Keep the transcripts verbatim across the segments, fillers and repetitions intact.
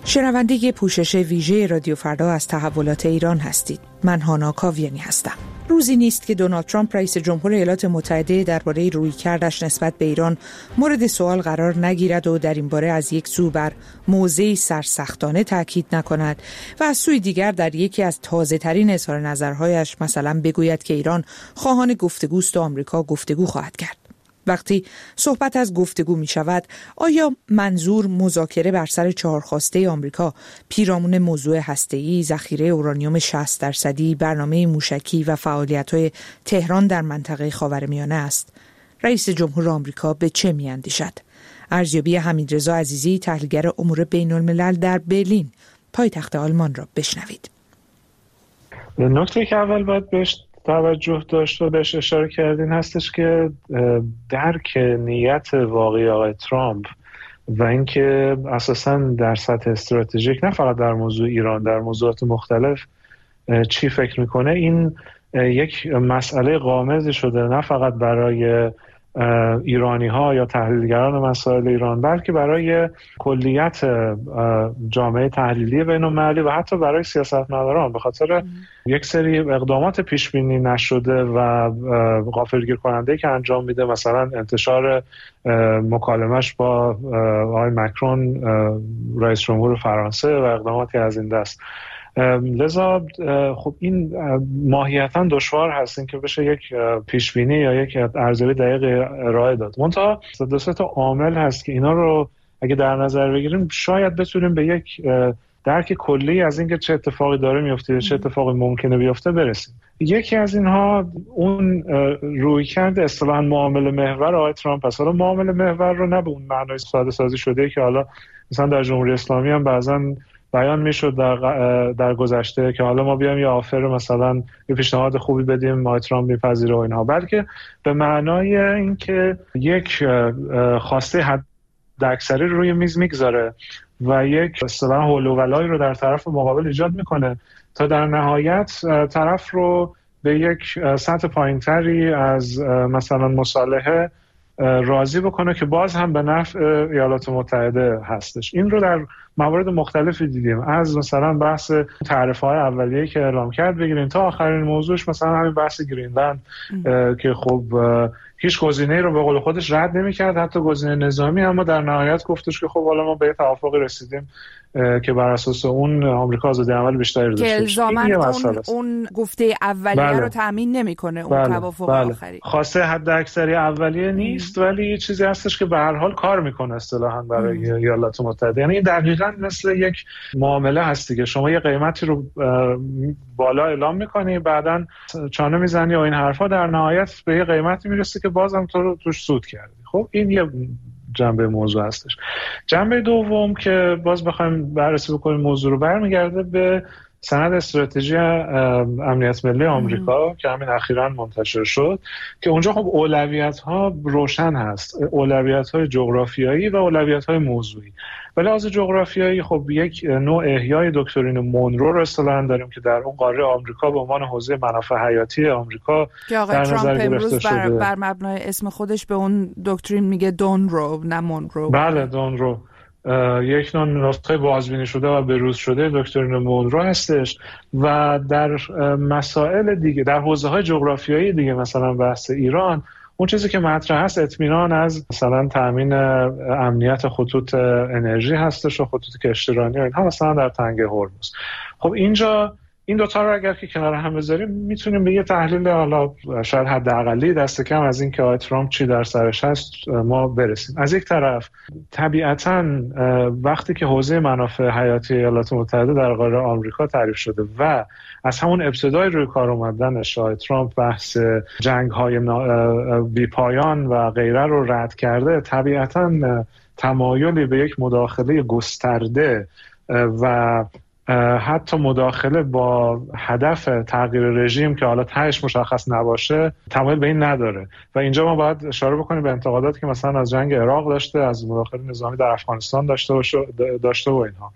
شنونده پوشش ویژه رادیو فردا از تحولات ایران هستید. من هانا کاویانی هستم. روزی نیست که دونالد ترامپ رئیس جمهور ایالات متحده درباره رویکردش نسبت به ایران مورد سوال قرار نگیرد و در این باره از یک سو بر موضعی سرسختانه تاکید نکند و از سوی دیگر در یکی از تازه‌ترین اظهار نظرهایش مثلا بگوید که ایران خواهان گفتگوست و آمریکا گفتگو خواهد کرد. وقتی صحبت از گفتگو می شود، آیا منظور مذاکره بر سر چهار خواسته آمریکا پیرامون موضوع هسته‌ای، ذخیره اورانیوم شصت درصدی، برنامه موشکی و فعالیت‌های تهران در منطقه خاورمیانه است؟ رئیس جمهور آمریکا به چه می‌اندیشد؟ ارزیابی حمیدرضا عزیزی، تحلیلگر امور بین‌الملل در برلین، پایتخت آلمان را بشنوید. نکته که اول باید بهش توجه داشت و بهش اشاره کردین هستش که درک نیت واقعی آقای ترامپ و اینکه اساساً در سطح استراتژیک نه فقط در موضوع ایران، در موضوعات مختلف چی فکر میکنه، این یک مسئله غامضی شده نه فقط برای ایرانی ها یا تحلیلگران مسائل ایران، بلکه برای کلیت جامعه تحلیلی بین‌المللی و حتی برای سیاستمداران، به خاطر یک سری اقدامات پیش بینی نشده و غافلگیر کننده که انجام میده، مثلا انتشار مکالمش با آقای مکرون رئیس جمهور فرانسه و اقداماتی از این دست. لذا خب این ماهیتاً دشوار هست این که بشه یک پیشبینی یا یک ارزیابی دقیق ارائه داد. منتها دو سه تا عامل هست که اینا رو اگه در نظر بگیریم شاید بتونیم به یک درک کلی از اینکه چه اتفاقی داره میفته، چه اتفاقی ممکنه بیفته برسیم. یکی از اینها اون رویکرد اصطلاحاً معامله محور آقای ترامپ است. حالا معامله محور رو نه به اون معنای ساده سازی شده که حالا مثلا در جمهوری اسلامی هم بعضاً بیان میشد در در گذشته که حالا ما بیایم یه آفر مثلا یه پیشنهاد خوبی بدیم آقای ترامپ میپذیره و اینها، بلکه به معنای اینکه یک خواسته حداکثری روی میز میگذاره و یک اصطلاحاً حول و ولایی رو در طرف مقابل ایجاد میکنه تا در نهایت طرف رو به یک سطح پایینتری از مثلا مصالحه راضی بکنه که باز هم به نفع ایالات متحده هستش. این رو در موارد مختلفی دیدیم، از مثلا بحث تعرفه‌های اولیه‌ای که اعلام کرد بگیریم تا آخرین موضوعش مثلا همین بحث گرینلند که خب هیچ گزینه‌ای رو به قول خودش رد نمی‌کرد، حتی گزینه نظامی، اما در نهایت گفتش که خب حالا ما به توافقی رسیدیم که بر اساس اون آمریکا آزادی عمل بیشتری داشته باشه. الزاماً اون اون گفته اولیه بله. رو تامین نمی‌کنه اون بله. توافق بله. آخری. خواسته حداکثری اولیه نیست، ولی یه چیزی هستش که به هر حال کار می‌کنه اصطلاحاً برای ایالات متحده. یعنی دقیقاً مثل یک معامله هستی که شما یه قیمتی رو بالا اعلام می‌کنی، بعداً چانه می‌زنی و این حرفا، در نهایت به یه قیمتی میرسه که بازم تو رو توش سود کردی. خب این یه جنبه موضوع هستش. جنبه دوم که باز بخوایم بررسی بکنیم موضوع رو، برمیگرده به سند استراتژی امنیت ملی آمریکا که همین اخیراً منتشر شد که اونجا خب اولویت‌ها روشن هست، اولویت‌های جغرافیایی و اولویت‌های موضوعی. ولی از جغرافیایی خب یک نوع احیای دکترین مونرو رو اصطلاحاً داریم که در اون قاره آمریکا به عنوان حوزه منافع حیاتی آمریکا که آقای ترامپ امروز بر, بر مبنای اسم خودش به اون دکترین میگه دونرو نه مونرو. بله دونرو، یک نوع نسخه بازبینی شده و بروز شده دکترین مونرو هستش و در مسائل دیگه در حوزه‌های جغرافیایی دیگه مثلا بحث ایران، اون چیزی که مطرح هست اطمینان از مثلا تامین امنیت خطوط انرژی هستش و خطوط کشتیرانی و اینها مثلا در تنگه هرمز. خب اینجا این دوتا رو اگر که کنار هم بذاریم میتونیم به یه تحلیل حالا شاید حداقلی دست کم از این که آقای ترامپ چی در سرش هست ما برسیم. از یک طرف طبیعتاً وقتی که حوزه منافع حیاتی ایالات متحده در قاره آمریکا تعریف شده و از همون ابتدای روی کار اومدنش آقای ترامپ بحث جنگ‌های بی‌پایان و غیره رو رد کرده، طبیعتاً تمایلی به یک مداخله گسترده و حتی مداخله با هدف تغییر رژیم که حالا تهش مشخص نباشه تمایل به این نداره. و اینجا ما باید اشاره بکنیم به انتقاداتی که مثلا از جنگ عراق داشته، از مداخله نظامی در افغانستان داشته باشه داشته و اینها.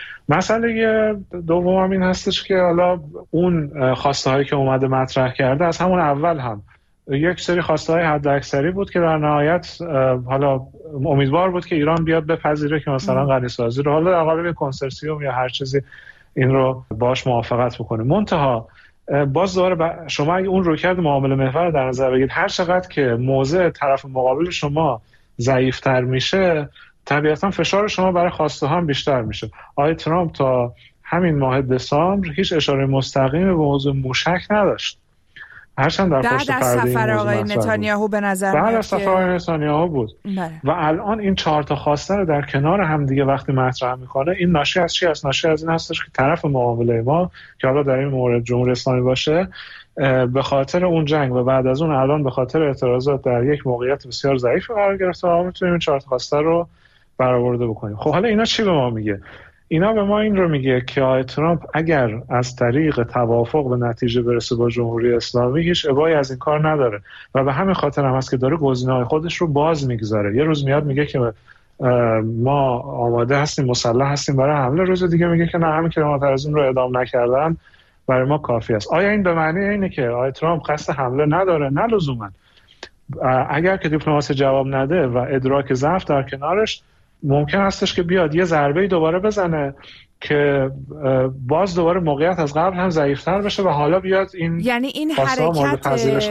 مسئله دوم هم این هستش که حالا اون خواسته هایی که اومده مطرح کرده از همون اول هم یک سری خواسته های حد اکثری بود که در نهایت حالا امیدوار بود که ایران بیاد بپذیره که مثلا غنی‌سازی رو حالا در قالب کنسرسیوم یا هر چیزی این رو باش موافقت بکنه. منتها باز دوباره شما اگه اون رویکرد معامله محور در نظر بگیرید، هر چقدر که موضع طرف مقابل شما ضعیف‌تر میشه طبیعتا فشار شما برای خواسته هم بیشتر میشه. آقای ترامپ تا همین ماه دسامبر هیچ اشاره مستقیم به موضوع موشک نداشت، هرچند در پشت پرده این سفر آقای نتانیاهو به نظر بعد از سفر آقای نتانیاهو بود بله. و الان این چهار تا خواسته رو در کنار هم دیگه وقتی مطرح میکنه، این ناشی از چی است؟ ناشی از این هستش که طرف معامله ما که حالا در این مورد جمهوری اسلامی باشه، به خاطر اون جنگ و بعد از اون الان به خاطر اعتراضات در یک موقعیت بسیار ضعیف قرار گرفته و ما میتونیم این چهار تا خواسته رو برآورده بکنیم. خب حالا اینا چی به ما میگه؟ اینا به ما این رو میگه که آقای ترامپ اگر از طریق توافق به نتیجه برسه با جمهوری اسلامی هیچ ابایی از این کار نداره و به همین خاطر هم هست که داره گزینه‌های خودش رو باز میگذاره. یه روز میاد میگه که ما آماده هستیم، مسلح هستیم برای حمله، روز دیگه میگه که نه، همین که ما از اون رو اعدام نکردن برای ما کافی است. آیا این به معنی اینه که آقای ترامپ قصد حمله نداره؟ نه لزوما. اگر که دیپلماسی جواب نده و ادراک ضعف در کنارش، ممکن هستش که بیاد یه ضربه‌ای دوباره بزنه که باز دوباره موقعیت از قبل هم ضعیف‌تر بشه و حالا بیاد این یعنی این حرکت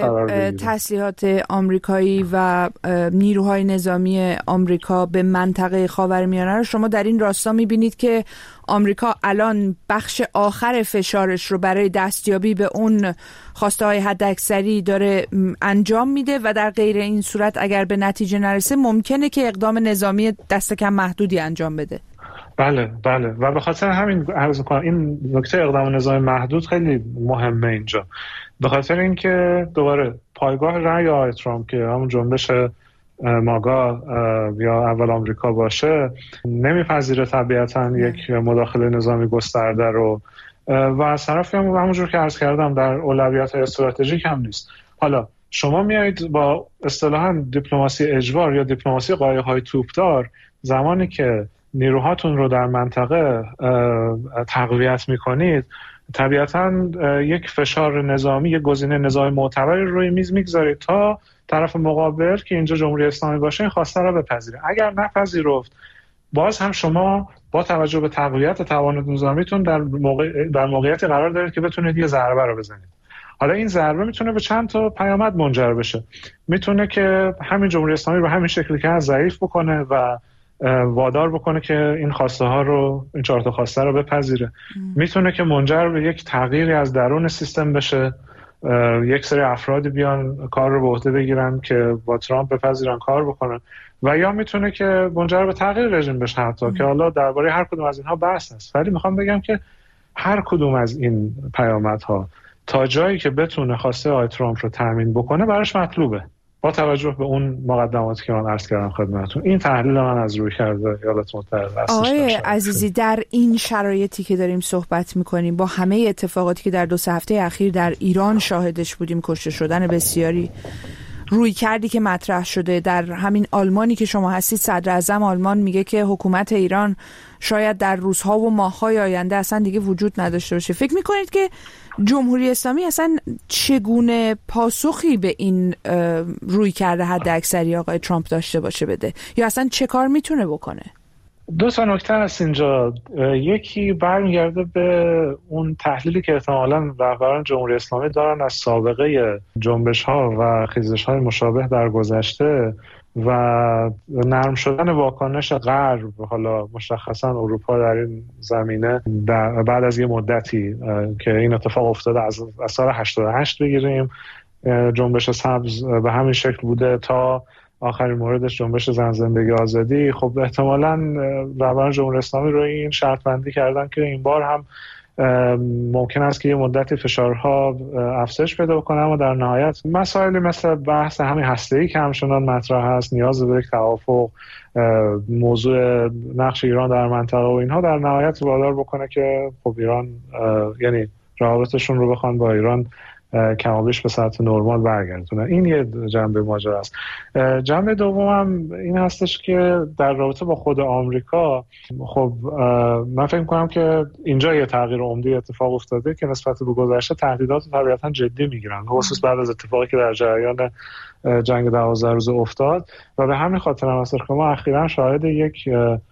تسلیحات آمریکایی و نیروهای نظامی آمریکا به منطقه خاورمیانه رو شما در این راستا می‌بینید که آمریکا الان بخش آخر فشارش رو برای دستیابی به اون خواسته‌های حداکثری داره انجام میده و در غیر این صورت اگر به نتیجه نرسه ممکنه که اقدام نظامی دست کم محدودی انجام بده. بله بله و به خاطر همین عرض می‌کنم این نکته اقدام نظامی محدود خیلی مهمه اینجا، به خاطر اینکه دوباره پایگاه رأی آقای ترامپ که همون جنبش ماگا یا اول آمریکا باشه نمیپذیره طبیعتا یک مداخله نظامی گسترده رو و از طرفی هم همونجور که عرض کردم در اولویت‌های استراتژیک هم نیست. حالا شما میایید با اصطلاحاً دیپلماسی اجبار یا دیپلماسی قایق‌های توپدار، زمانی که نیروهاتون رو در منطقه تقویت میکنید طبیعتاً یک فشار نظامی، یک گزینه نظامی معتبری روی میز میگذارید تا طرف مقابل که اینجا جمهوری اسلامی باشه این خواسته رو بپذیره. اگر نپذیرفت باز هم شما با توجه به تقویت توان نظامیتون در موقع در موقعیتی قرار دارید که بتونید یه ضربه رو بزنید. حالا این ضربه میتونه به چند تا پیامد منجر بشه. میتونه که همین جمهوری اسلامی رو همین شکلی که از ضعیف بکنه و وادار بکنه که این خواسته ها رو، این چهار تا خواسته رو بپذیره. ام. میتونه که منجر به یک تغییری از درون سیستم بشه، یک سری افرادی بیان کار رو به عهده بگیرن که با ترامپ بپذیرن کار بکنن و یا میتونه که منجر به تغییر رژیم بشه حتی ام. که حالا درباره هر کدوم از اینها بحث هست، ولی میخوام بگم که هر کدوم از این پیامدها تا جایی که بتونه خواسته آقای ترامپ رو تامین بکنه براش مطلوبه، با توجه به اون مقدماتی که من عرض کردم خدمتتون. این تحلیل من از روی کرده ایالات متحده است. آقای عزیزی، در این شرایطی که داریم صحبت میکنیم با همه اتفاقاتی که در دو سه هفته اخیر در ایران شاهدش بودیم، کشته شدن بسیاری، روی کردی که مطرح شده در همین آلمانی که شما هستید، صدر اعظم آلمان میگه که حکومت ایران شاید در روزها و ماه‌های آینده اصلا دیگه وجود نداشته باشه. فکر میکنید که جمهوری اسلامی اصلا چگونه پاسخی به این روی کرده حد اکثری آقای ترامپ داشته باشه بده، یا اصلا چه کار میتونه بکنه؟ دو تا نکته هست اینجا. یکی برمیگرده به اون تحلیلی که احتمالاً رهبران جمهوری اسلامی دارن از سابقه جنبش‌ها و خیزش‌های مشابه در گذشته و نرم شدن واکنش غرب، حالا مشخصا اروپا در این زمینه در بعد از یه مدتی که این اتفاق افتاده، از سال هشتاد و هشت بگیریم جنبش سبز به همین شکل بوده تا آخرین موردش جنبش زن زندگی آزادی. خب احتمالاً رهبران جمهوری اسلامی رو این شرط بندی کردن که این بار هم ممکن است که یه مدتی فشارها افزایش پیدا کنه، اما در نهایت مسائلی مثل بحث همین هسته‌ای که همچنان مطرح هست، نیاز به یک توافق، موضوع نقش ایران در منطقه و اینها در نهایت وادار بکنه که خب ایران، یعنی روابطشون رو بخوان با ایران کمابیش به سطح نرمال برگردونه. این یه جنبه ماجرا است. جنبه دومم این هستش که در رابطه با خود آمریکا، خب من فکر می‌کنم که اینجا یه تغییر عمده اتفاق افتاده که نسبت به گذشته تهدیدات طبیعتاً جدی میگیرن، خصوص بعد از اتفاقی که در جریان جنگ دوازده روزه افتاد و به همین خاطر هم هست که ما اخیراً شاهد یک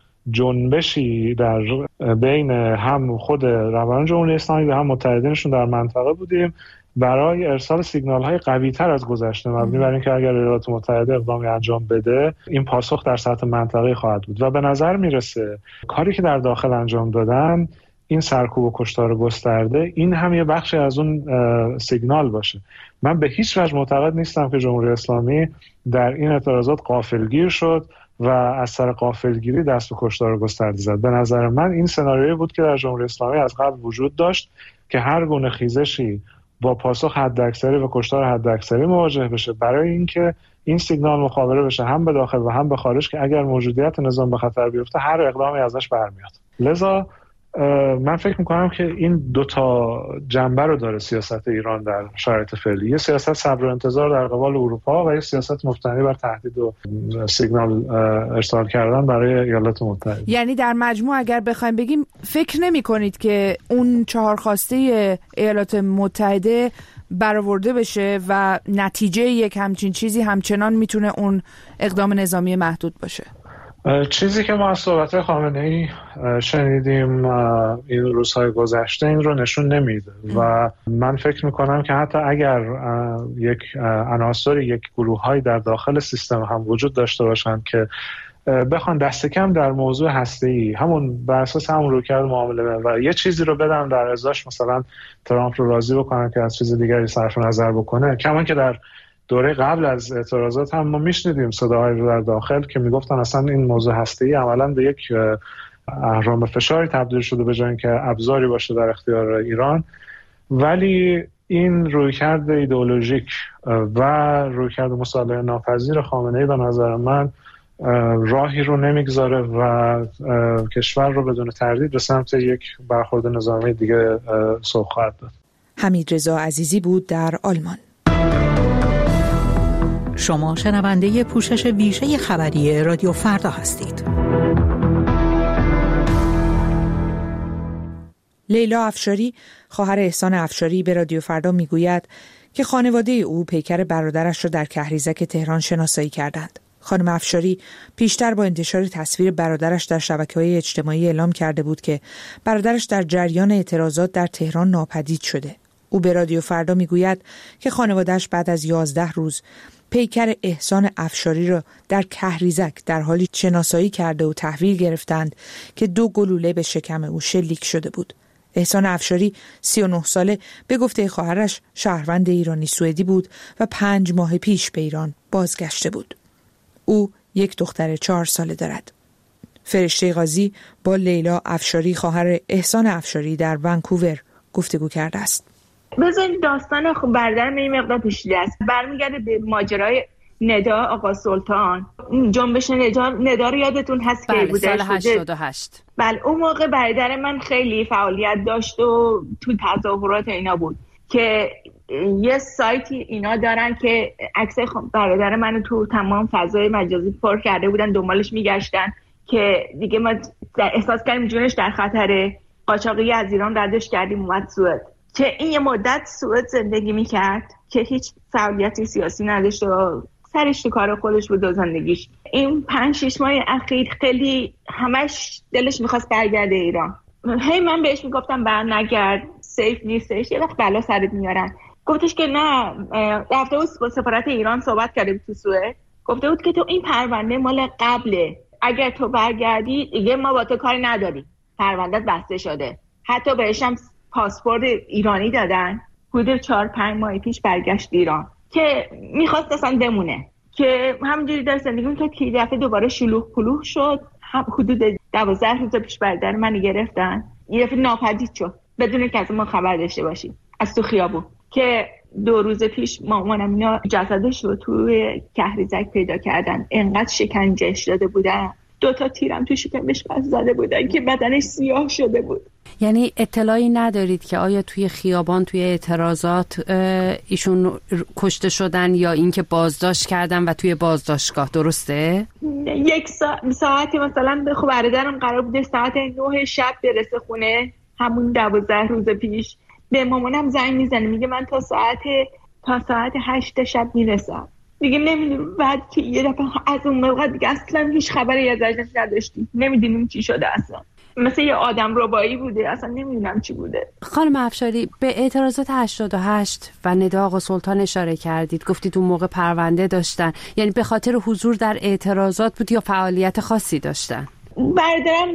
جنبشی در بین هم خود رهبران جمهوری اسلامی و هم متحدینشون در منطقه بودیم برای ارسال سیگنال‌های قوی‌تر از گذشته، مبنی بر اینکه اگر ایالات متحده اقدامی انجام بده این پاسخ در سطح منطقه‌ای خواهد بود و به نظر میرسه کاری که در داخل انجام دادن، این سرکوب و کشتار گسترده، این هم یه بخشی از اون سیگنال باشه. من به هیچ وجه معتقد نیستم که جمهوری اسلامی در این اعتراضات غافلگیر شد و از سر غافلگیری دست به کشتار گسترده زد. به نظر من این سناریویی بود که در جمهوری اسلامی از قبل وجود داشت که هر گونه خیزشی با پاسخ حداکثری و کشتار حداکثری مواجه بشه برای اینکه این سیگنال مخابره بشه هم به داخل و هم به خارج که اگر موجودیت نظام به خطر بیفته هر اقدامی ازش برمیاد. لذا من فکر میکنم که این دو تا جنبه رو داره سیاست ایران در شرایط فعلی، یه سیاست صبر و انتظار در قبال اروپا و یه سیاست مبتنی بر تهدید و سیگنال ارسال کردن برای ایالات متحده. یعنی در مجموع اگر بخوایم بگیم فکر نمی کنید که اون چهار خواسته ایالات متحده برآورده بشه و نتیجه یک همچین چیزی همچنان میتونه اون اقدام نظامی محدود باشه؟ چیزی که ما از صحبت خامنه‌ای شنیدیم این روزهای گذشته این رو نشون نمیده و من فکر میکنم که حتی اگر یک عناصر یک گروه‌های در داخل سیستم هم وجود داشته باشند که بخوان دست کم در موضوع هسته‌ای همون بر اساس همون رویکرد معامله و یه چیزی رو بدن در ازاش، مثلا ترامپ رو راضی بکنن که از چیز دیگری صرف نظر بکنه، کما که در دوره قبل از اعتراضات هم ما میشنیدیم صداهایی رو در داخل که میگفتن اصلا این موضوع هسته‌ای عملاً به یک اهرام فشاری تبدیل شده به جای اینکه ابزاری باشه در اختیار ایران. ولی این رویکرد ایدئولوژیک و رویکرد مصالحه ناپذیر خامنه‌ای به نظر من راهی رو نمیگذاره و کشور رو بدون تردید به سمت یک برخورد نظامی دیگه سوق خواهد داد. حمیدرضا عزیزی بود در آلمان. شما شنونده پوشش ویژه خبری رادیو فردا هستید. لیلا افشاری، خواهر احسان افشاری، به رادیو فردا میگوید که خانواده او پیکر برادرش را در کهریزک تهران شناسایی کردند. خانم افشاری پیشتر با انتشار تصویر برادرش در شبکه‌های اجتماعی اعلام کرده بود که برادرش در جریان اعتراضات در تهران ناپدید شده. او به رادیو فردا میگوید که خانواده‌اش بعد از یازده روز پیکر احسان افشاری را در کهریزک در حالی شناسایی کرده و تحویل گرفتند که دو گلوله به شکم او شلیک شده بود. احسان افشاری سی و نه ساله به گفته خواهرش شهروند ایرانی سوئدی بود و پنج ماه پیش به ایران بازگشته بود. او یک دختر چهار ساله دارد. فرشته قاضی با لیلا افشاری خواهر احسان افشاری در ونکوور گفتگو کرده است. بذارید داستان خب برادرم این مقدار پیچیده است. برمیگرده به ماجرای ندا آقا سلطان. جنبش ندا ندا رو یادتون هست که بوده سال هشتاد و هشت. بله اون موقع برادر من خیلی فعالیت داشت و تو تظاهرات اینا بود که یه سایتی اینا دارن که عکس برادر منو تو تمام فضای مجازی پر کرده بودن، دنبالش میگشتن که دیگه ما احساس کردیم جونش در خطره. قاچاقی از ایران ردش کردیم اومد سوئد، که این یه مدت سوئد زندگی میکرد که هیچ فعالیتی سیاسی نداشت و سرش تو کار خودش بود و زندگیش. این پنج شش ماه اخیر خیلی همش دلش میخواست برگرده ایران. هی من بهش میگفتم برنگرد، سیف نیستش، یه وقت بلا سرت میارن. گفتش که نه، رفته بود با سفارت ایران صحبت کرده بود تو سوئد، گفته بود که تو این پرونده مال قبله، اگر تو برگردی دیگه ما با تو کاری نداریم، پروندهت بسته شده. حتی بهش هم پاسپورت ایرانی دادن. حدود چهار پنج ماه پیش برگشت ایران که میخواست اصلا بمونه، که همینجوری در زندگی میکرد که یه دفعه دوباره شلوغ پلوغ شد. هم حدود دوازده روز پیش برادر منو گرفتن، یه دفعه ناپدید شد بدون که از ما خبر داشته باشیم از تو خیابون. که دو روز پیش مامانم اینا جسدش رو توی کهریزک پیدا کردن، انقدر شکنجهش داده بودن، دو تا تیرم تو شکمش بس زده بودن که بدنش سیاه شده بود. یعنی اطلاعی ندارید که آیا توی خیابان توی اعتراضات ایشون کشته شدن یا اینکه بازداشت کردن و توی بازداشتگاه، درسته؟ یک سا... ساعتی مثلا به برادرم قرار بوده ساعت نه شب برسه خونه، همون دوازده روز پیش. به مامانم زنگ میزنه میگه من تا ساعت تا ساعت هشت شب میرسم. دیگه نمیدونم بعد که یه دفعه از اون موقع دیگه اصلا هیچ خبری ازش نداشتیم، نمیدونیم چی شده اصلا. مثل یه آدم ربایی بوده، اصلا نمیدونم چی بوده. خانم افشاری، به اعتراضات هشتاد و هشت و ندا آقا سلطان اشاره کردید، گفتید اون موقع پرونده داشتن، یعنی به خاطر حضور در اعتراضات بود یا فعالیت خاصی داشتن؟ برادرم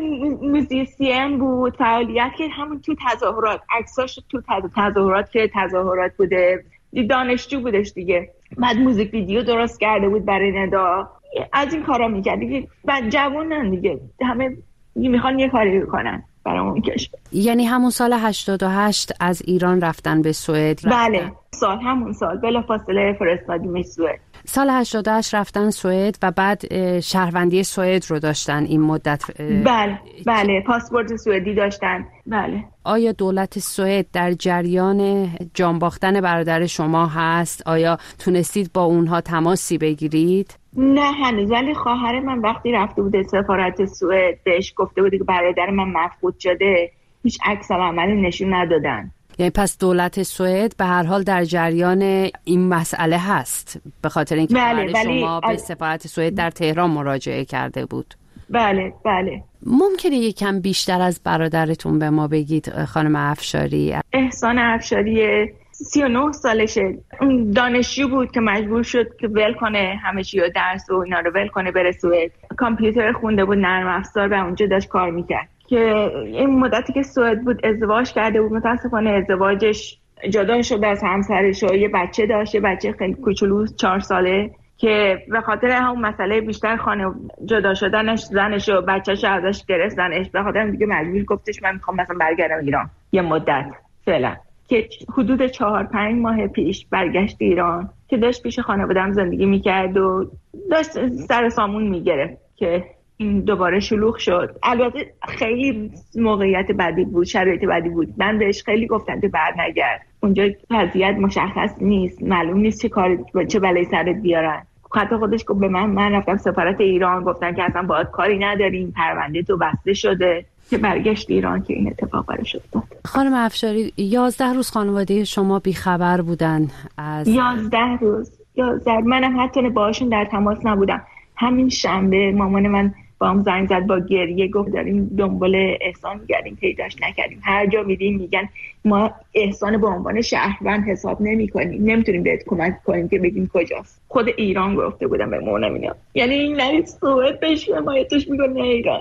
موزیسین بود، فعالیت که همون تو تظاهرات، عکساش تو تظاهرات که تظاهرات بوده، دانشجو بودش دیگه. بعد موزیک ویدیو درست کرده بود برای ندا، از این کارا میکرد دیگه. بعد جوانن دیگه، همه میخوان یه کاری بکنن برای اون کشور. یعنی همون سال هشتاد و هشت از ایران رفتن به سوئد؟ بله، سال همون سال بلافاصله فرستادیمش سوئد. سال هشتاد و هشت رفتن سوئد و بعد شهروندی سوئد رو داشتن این مدت؟ بله بله، پاسپورت سوئدی داشتن. بله. آیا دولت سوئد در جریان جان باختن برادر شما هست؟ آیا تونستید با اونها تماسی بگیرید؟ نه هنوز، ولی خواهر من وقتی رفته بوده سفارت سوئد بهش گفته بوده که برادر من مفقود شده، هیچ عکس العملی نشون ندادن. یعنی پس دولت سوئد به هر حال در جریان این مسئله هست، به خاطر اینکه بله، شما به سفارت سوئد در تهران مراجعه کرده بود. بله بله. ممکنه یکم بیشتر از برادرتون به ما بگید خانم افشاری؟ احسان افشاری سی و نه سالشه، دانشجو بود که مجبور شد که ول کنه همه چی و درس و اینا رو ول کنه بره سوئد. کامپیوتر خونده بود، نرم افزار، و اونجا داشت کار میکرد. که این مدتی که سوئد بود ازدواج کرده بود، متاسفانه ازدواجش جدا شد از همسرش و یه بچه داشت، یه بچه خیلی کوچولو چهار ساله، که به خاطر همون مسئله بیشتر خانه جدا شدنش زنش و بچه‌ش ازش گرفتنش، به خاطر دیگه مجبور گفتش من میخوام مثلا برگردم ایران یه مدت فعلا. که حدود چهار پنج ماه پیش برگشت ایران که داشت پیش خانواده‌ام زندگی میکرد و داشت سر سامون میگرفت که این دوباره شلوغ شد. البته خیلی موقعیت بدی بود، شرایط بدی بود. من بهش خیلی گفتم که برنگرد، اونجا وضعیت مشخص نیست، معلوم نیست چه کاری چه بلایی سرت بیارن. حتی خودش گفت به من، من رفتم سفارت ایران گفتن که اصلا باهات کاری نداریم، پرونده تو بسته شده، که برگشت ایران که این اتفاق براش افتاد. خانم افشاری، یازده روز خانواده شما بیخبر بودن از یازده روز یازده منم حتی باهاشون در تماس نبودم. همین شنبه مامان من با هم زنگ زد با گریه، گفت داریم دنبال احسان میگردیم، پیداش نکردیم. هر جا میریم میگن ما احسان به عنوان شهروند حساب نمی کنیم، نمیتونیم بهت کمک کنیم که بگیم کجاست. خود ایران گفته بودم به مامانم اینا، یعنی این نرید سوئد بهش حمایتش میکنه ایران.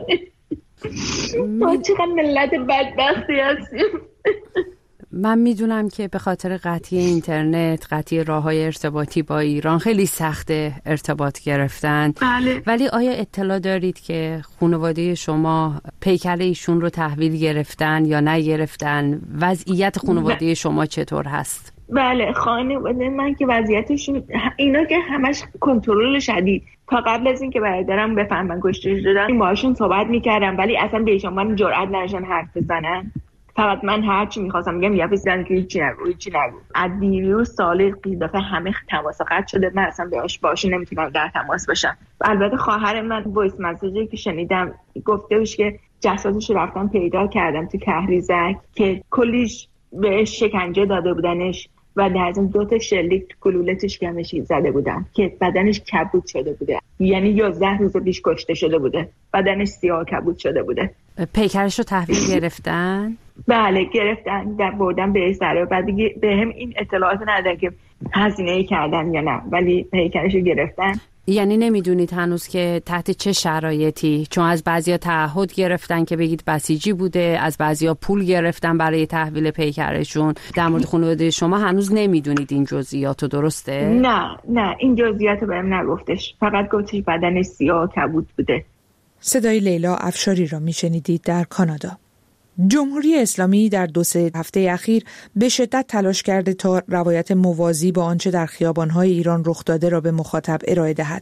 ما چقدر ملت بدبختی هستیم. من میدونم که به خاطر قطعی اینترنت، قطعی راه‌های ارتباطی با ایران خیلی سخته ارتباط گرفتن. بله. ولی آیا اطلاع دارید که خانواده شما پیکر ایشون رو تحویل گرفتن یا نگرفتن؟ وضعیت خانواده ب... شما چطور هست؟ بله، خانواده من که وضعیتشون اینا که همش کنترل شدید. تا قبل از این که برادرم بفهمن کشته شدن باهاشون صحبت میکردم، ولی اصلا بهشون من جرئت نداشتن حرف بزنن. فقط من هر چی می‌خواستم میگم یه فیزن که هیچی نگو هیچی نگو. از دیروز سال قیدافه همه تماس قطع شده، من اصلا باهاش باهاش نمیتونم در تماس باشم. البته خواهر من وایس مسیجی که شنیدم گفته بود که جسدش رو رفتم پیدا کردم تو کهریزک که کلیش بهش شکنجه داده بودنش و در ضمن دو تا شلیک تو گلولتش گمشی زده بودن که بدنش کبود شده بوده، یعنی یازده روز پیش کشته شده بوده، بدنش سیاه کبود شده بوده. پیکرش رو تحویل گرفتن؟ بله گرفتن، در بردن به سر. بعد دیگه به هم این اطلاعات ندادن که هزینه کردن یا نه، ولی پیکرش رو گرفتن. یعنی نمیدونید هنوز که تحت چه شرایطی؟ چون از بعضیا تعهد گرفتن که بگید بسیجی بوده، از بعضیا پول گرفتن برای تحویل پیکرشون. در مورد خانواده شما هنوز نمیدونید این جزئیاتو، درسته؟ نه نه این جزئیاتو بهم نگفتش، فقط گفتش بدنش سیاه و کبود بوده. صدای لیلا افشاری را میشنیدید در کانادا. جمهوری اسلامی در دو سه هفته اخیر به شدت تلاش کرده تا روایت موازی با آنچه در خیابان‌های ایران رخ داده را به مخاطب ارائه دهد.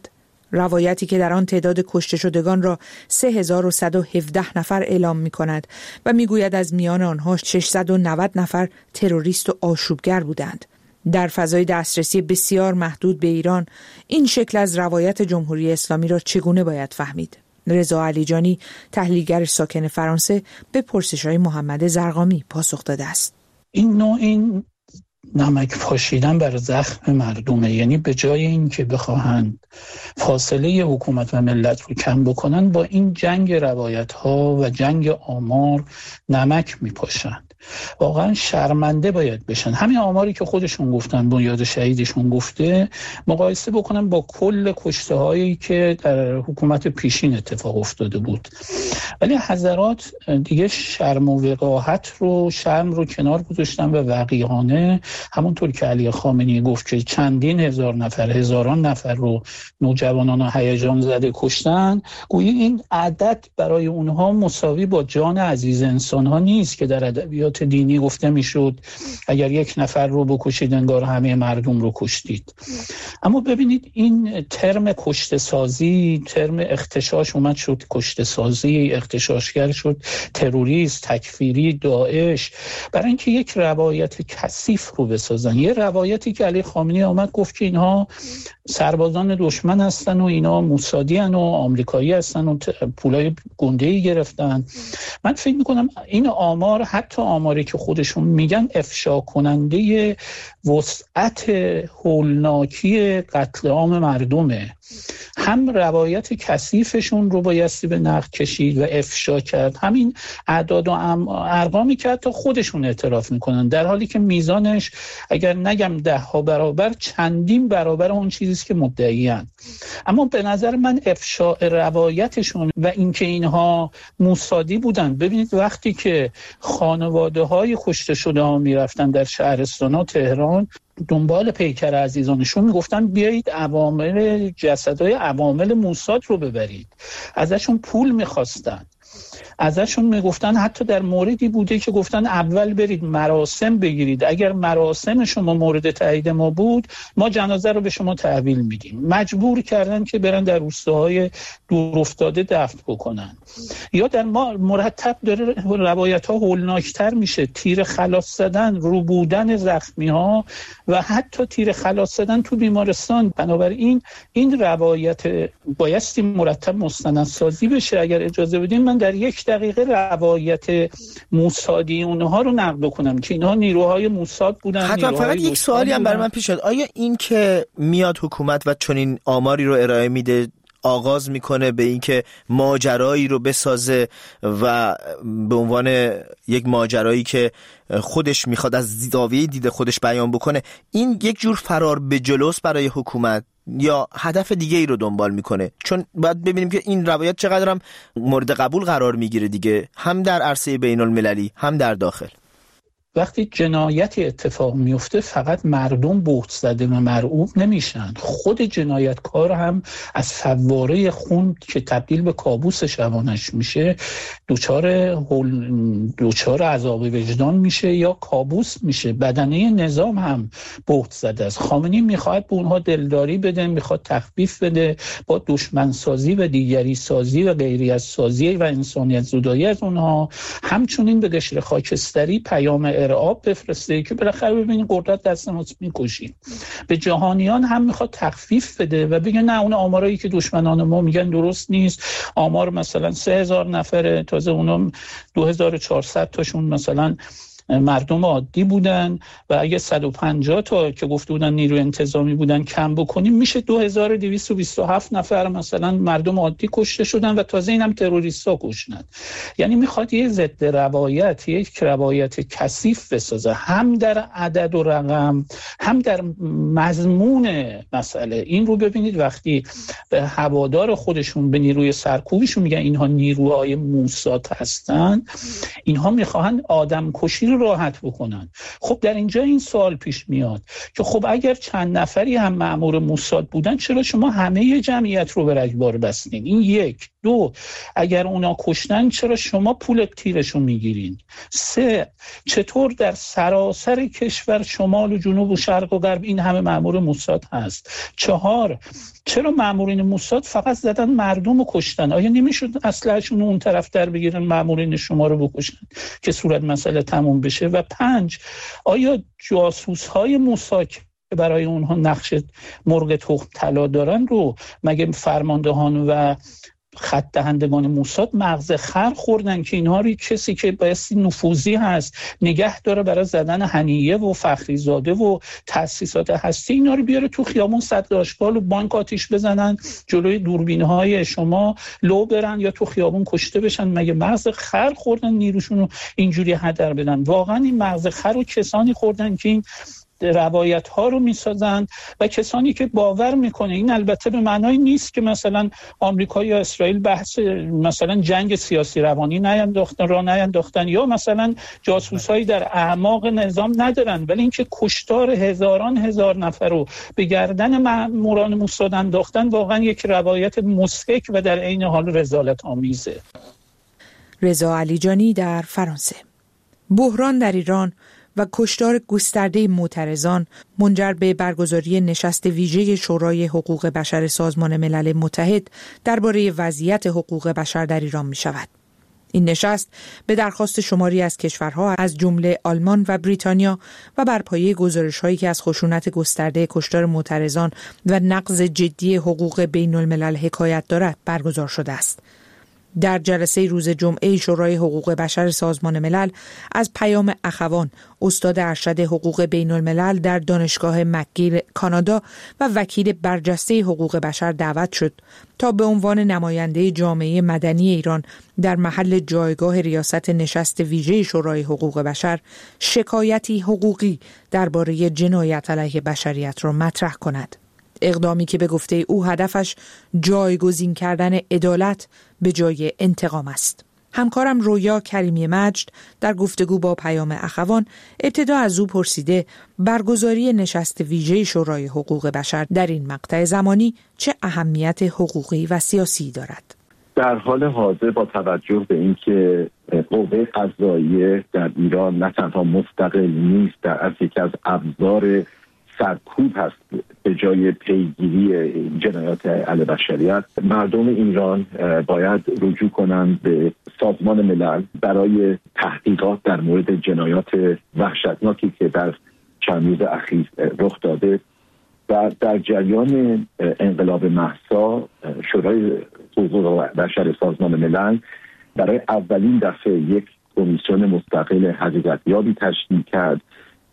روایتی که در آن تعداد کشته شدگان را سه هزار و صد و هفده نفر اعلام می کند و می گوید از میان آنها ششصد و نود نفر تروریست و آشوبگر بودند. در فضای دسترسی بسیار محدود به ایران، این شکل از روایت جمهوری اسلامی را چگونه باید فهمید؟ رضا علیجانی، تحلیلگر ساکن فرانسه، به پرسش‌های محمد زرقامی پاسخ داده است. این نوع این نمک پاشیدن بر زخم مردمه، یعنی به جای این که بخواهند فاصله حکومت و ملت رو کم بکنن، با این جنگ روایت ها و جنگ آمار نمک میپاشند. واقعا شرمنده باید بشن. همین آماری که خودشون گفتن، بنیاد شهیدشون گفته، مقایسه بکنن با کل کشته هایی که در حکومت پیشین اتفاق افتاده بود. ولی حضرات دیگه شرم و وقاحت رو شرم رو کنار گذاشتن و وقیحانه، همونطور که علی خامنه‌ای گفت که چندین هزار نفر، هزاران نفر رو نوجوانان و هیجان زده کشتن، گویی این عدد برای اونها مساوی با جان عزیز انسان ها نیست که در ادبیات دینی گفته میشد اگر یک نفر رو بکشید انگار همه مردم رو کشتید. اما ببینید این ترم کشته سازی، ترم اغتشاش اومد شد کشته سازی، اغتشاشگر شد تروریست، تکفیری، داعش، برای اینکه یک روایت کثیف رو بسازن. یه روایتی که علی خامنه‌ای آمد گفت که اینها سربازان دشمن هستن و اینا موسادی هستن و آمریکایی هستن و پولای گنده‌ای گرفتن. من فکر میکنم این آمار، حتی آماری که خودشون میگن، افشا کننده وسعت هولناکی قتل عام مردمه. هم روایت کثیفشون رو بایستی به نقد کشید و افشا کرد، همین اعداد و ارقامی که حتی خودشون اعتراف میکنن، در حالی که میزانش اگر نگم ده ها برابر، چندین برابر اون چیزی که مدعیان. اما به نظر من افشاء روایتشون و اینکه اینها موسادی بودن. ببینید وقتی که خانواده های کشته شده ها میرفتن در شهرستان ها تهران دنبال پیکر عزیزانشون، میگفتن بیایید عوامل جسدهای عوامل موساد رو ببرید، ازشون پول میخواستن، ازشون میگفتن، حتی در موردی بوده که گفتن اول برید مراسم بگیرید، اگر مراسم شما مورد تایید ما بود ما جنازه رو به شما تحویل میدیم. مجبور کردن که برن در روستاهای دور افتاده دفن بکنن. یا در ما مرتب داره روایت ها هولناکتر میشه، تیر خلاص زدن، رو بودن زخمی ها و حتی تیر خلاص زدن تو بیمارستان. بنابراین این روایت بایستی مرتب مستندسازی بشه. اگر اجازه بدین من در یک دقیقه روایت موسادی اونها رو نقد کنم که اینها نیروهای موساد بودن. حتی فقط یک سوالی هم برای من پیش اومد، آیا این که میاد حکومت و چنین آماری رو ارائه میده آغاز میکنه به اینکه ماجرایی رو بسازه و به عنوان یک ماجرایی که خودش میخواد از زاویه دید خودش بیان بکنه، این یک جور فرار به جلوست برای حکومت یا هدف دیگه ای رو دنبال میکنه؟ چون باید ببینیم که این روایت چقدر هم مورد قبول قرار میگیره دیگه، هم در عرصه بین المللی هم در داخل. وقتی جنایتی اتفاق میفته فقط مردم بهت زده و مرعوب نمیشن، خود جنایتکار هم از فواره خون که تبدیل به کابوس شبانش میشه دوچار دوچار عذاب وجدان میشه یا کابوس میشه. بدنه نظام هم بهت زده است. خامنه‌ای میخواد به اونها دلداری بده، میخواد تخفیف بده، با دشمن سازی و دیگری سازی و غیریت سازی و انسانیت زدایی از اونها، همچنین به قشر خاکستری پیام ارعاب بفرسته که بالاخره ببینید قدرت دست ماست میکشیم. به جهانیان هم میخواد تخفیف بده و بگه نه، اون آمارایی که دشمنان ما میگن درست نیست. آمار مثلا سه هزار نفره، تازه اونم دو هزار و چهارصد تاشون مثلا مردم عادی بودن و اگه صد و پنجاه تا که گفته بودن نیروی انتظامی بودن کم بکنیم میشه دو هزار و دویست و بیست و هفت نفر مثلا مردم عادی کشته شدن و تازه اینم تروریستا کشتن. یعنی میخواد یه ضد روایت، یک روایت کثیف بسازه، هم در عدد و رقم هم در مضمون مسئله. این رو ببینید وقتی به هوادار خودشون، به نیروی سرکوبشون میگن اینها نیروهای موساد هستن، اینها میخواهند آدم کشی رو راحت بکنن. خب در اینجا این سوال پیش میاد که خب اگر چند نفری هم مأمور موساد بودن چرا شما همه جمعیت رو به رگبار بستین؟ این یک. دو، اگر اونا کشتن چرا شما پول تیرشون میگیرین؟ سه، چطور در سراسر کشور شمال و جنوب و شرق و غرب این همه مأمور موساد هست؟ چهار، چرا مأمورین موساد فقط زدن مردم رو کشتن؟ آیا نمیشد اسلحه‌شون اون طرف در بگیرن مأمورین شما رو بکشن که صورت مسئله تموم بشه؟ و پنج، آیا جاسوس‌های موساد که برای اونها نقش مرغ تخم طلا دارن رو مگه فرماندهان و خط دهندگان موساد مغز خر خوردن که اینها رو کسی که بایستی نفوذی هست نگه داره برای زدن هنیه و فخری زاده و تأسیسات هستی، اینا رو بیاره تو خیابون صد آشغال و بانک آتیش بزنن، جلوی دوربین‌های شما لو برن یا تو خیابون کشته بشن؟ مگه مغز خر خوردن نیروشون رو اینجوری هدر بدن؟ واقعا این مغز خر رو کسانی خوردن که این روایت ها رو میسازند و کسانی که باور میکنه. این البته به معنای نیست که مثلا آمریکا یا اسرائیل بحث مثلا جنگ سیاسی روانی نینداختن را نینداختن یا مثلا جاسوسایی در اعماق نظام ندارن، ولی اینکه کشتار هزاران هزار نفر رو به گردن ماموران موساد انداختن واقعا یک روایت مضحک و در عین حال رذالت آمیزه. رضا علیجانی در فرانسه. بحران در ایران و کشتار گسترده معترضان منجر به برگزاری نشست ویژه شورای حقوق بشر سازمان ملل متحد درباره وضعیت حقوق بشر در ایران می شود. این نشست به درخواست شماری از کشورها از جمله آلمان و بریتانیا و بر پایه گزارش‌هایی که از خشونت گسترده کشتار معترضان و نقض جدی حقوق بین الملل حکایت دارد برگزار شده است. در جلسه روز جمعه شورای حقوق بشر سازمان ملل از پیام اخوان، استاد ارشد حقوق بین الملل در دانشگاه مکگیل کانادا و وکیل برجسته حقوق بشر دعوت شد تا به عنوان نماینده جامعه مدنی ایران در محل جایگاه ریاست نشست ویژه شورای حقوق بشر شکایتی حقوقی درباره جنایت علیه بشریت را مطرح کند. اقدامی که به گفته او هدفش جایگزین کردن عدالت به جای انتقام است. همکارم رویا کریمی مجد در گفتگو با پیام اخوان ابتدا از او پرسیده برگزاری نشست ویژه شورای حقوق بشر در این مقطع زمانی چه اهمیت حقوقی و سیاسی دارد؟ در حال حاضر با توجه به اینکه قوه قضاییه در ایران نه تنها مستقل نیست، در اصل یکی از ابزار سرکوب هست به جای پیگیری جنایات علیه بشریت، مردم ایران باید رجوع کنند به سازمان ملل برای تحقیقات در مورد جنایات وحشتناکی که در چند روز اخیر رخ داده و در جریان انقلاب مهسا شورای حقوق بشر سازمان ملل برای اولین دفعه یک کمیسیون مستقل حقیقتیابی تشکیل کرد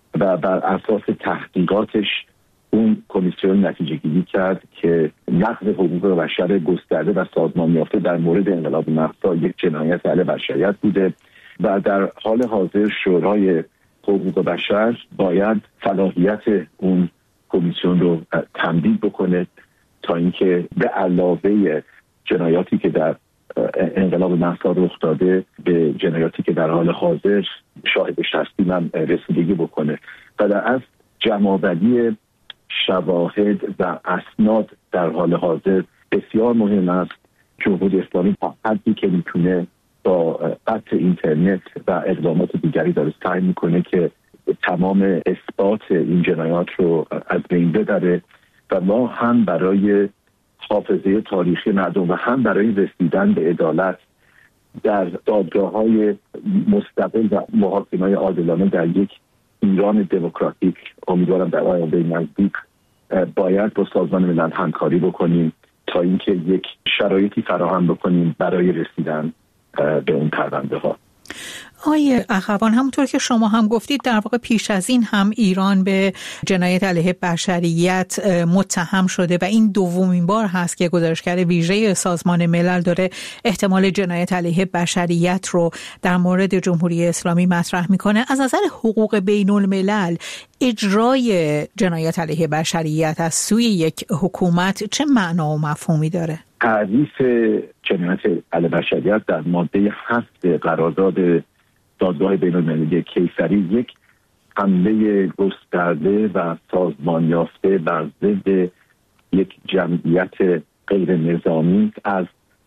و بر اساس تحقیقاتش اون کمیسیون نتیجه گیری کرد که نقض حقوق بشر گسترده و سازمان یافته در مورد انقلاب مهسا یک جنایت علیه بشریت بوده و در حال حاضر شورای حقوق بشر باید صلاحیت اون کمیسیون رو تمدید بکنه تا اینکه به علاوه جنایاتی که در انقلاب مهسا رخ داده به جنایاتی که در حال حاضر شاهدش هستیم هم رسیدگی بکنه و در اصل جمع‌آوری شواهد و اسناد در حال حاضر بسیار مهم است. جمهوری اسلامی تا حدی که میتونه با قطع اینترنت و اقدامات دیگری داره سعی میکنه که تمام اثبات این جنایات رو از بین ببره و ما هم برای حافظه تاریخی مردم و هم برای رسیدن به عدالت در دادگاه‌های مستقل و محاکمه‌های عادلانه در یک ایران دموکراتیک امیدوارم در آینده نزدیک باید با سازمان ملل همکاری بکنیم تا اینکه یک شرایطی فراهم بکنیم برای رسیدن به اون پرونده ها. آقای اخوان، همونطور که شما هم گفتید در واقع پیش از این هم ایران به جنایت علیه بشریت متهم شده و این دومین بار هست که گزارشگر ویژه سازمان ملل داره احتمال جنایت علیه بشریت رو در مورد جمهوری اسلامی مطرح میکنه. از نظر حقوق بین الملل اجرای جنایت علیه بشریت از سوی یک حکومت چه معنا و مفهومی داره؟ تعریف جنایت علیه بشریت در ماده هفت قرارداد دادگاه بین المللی کیسری یک حمله گسترده و سازمان یافته بر ضد یک جمعیت غیر نظامی از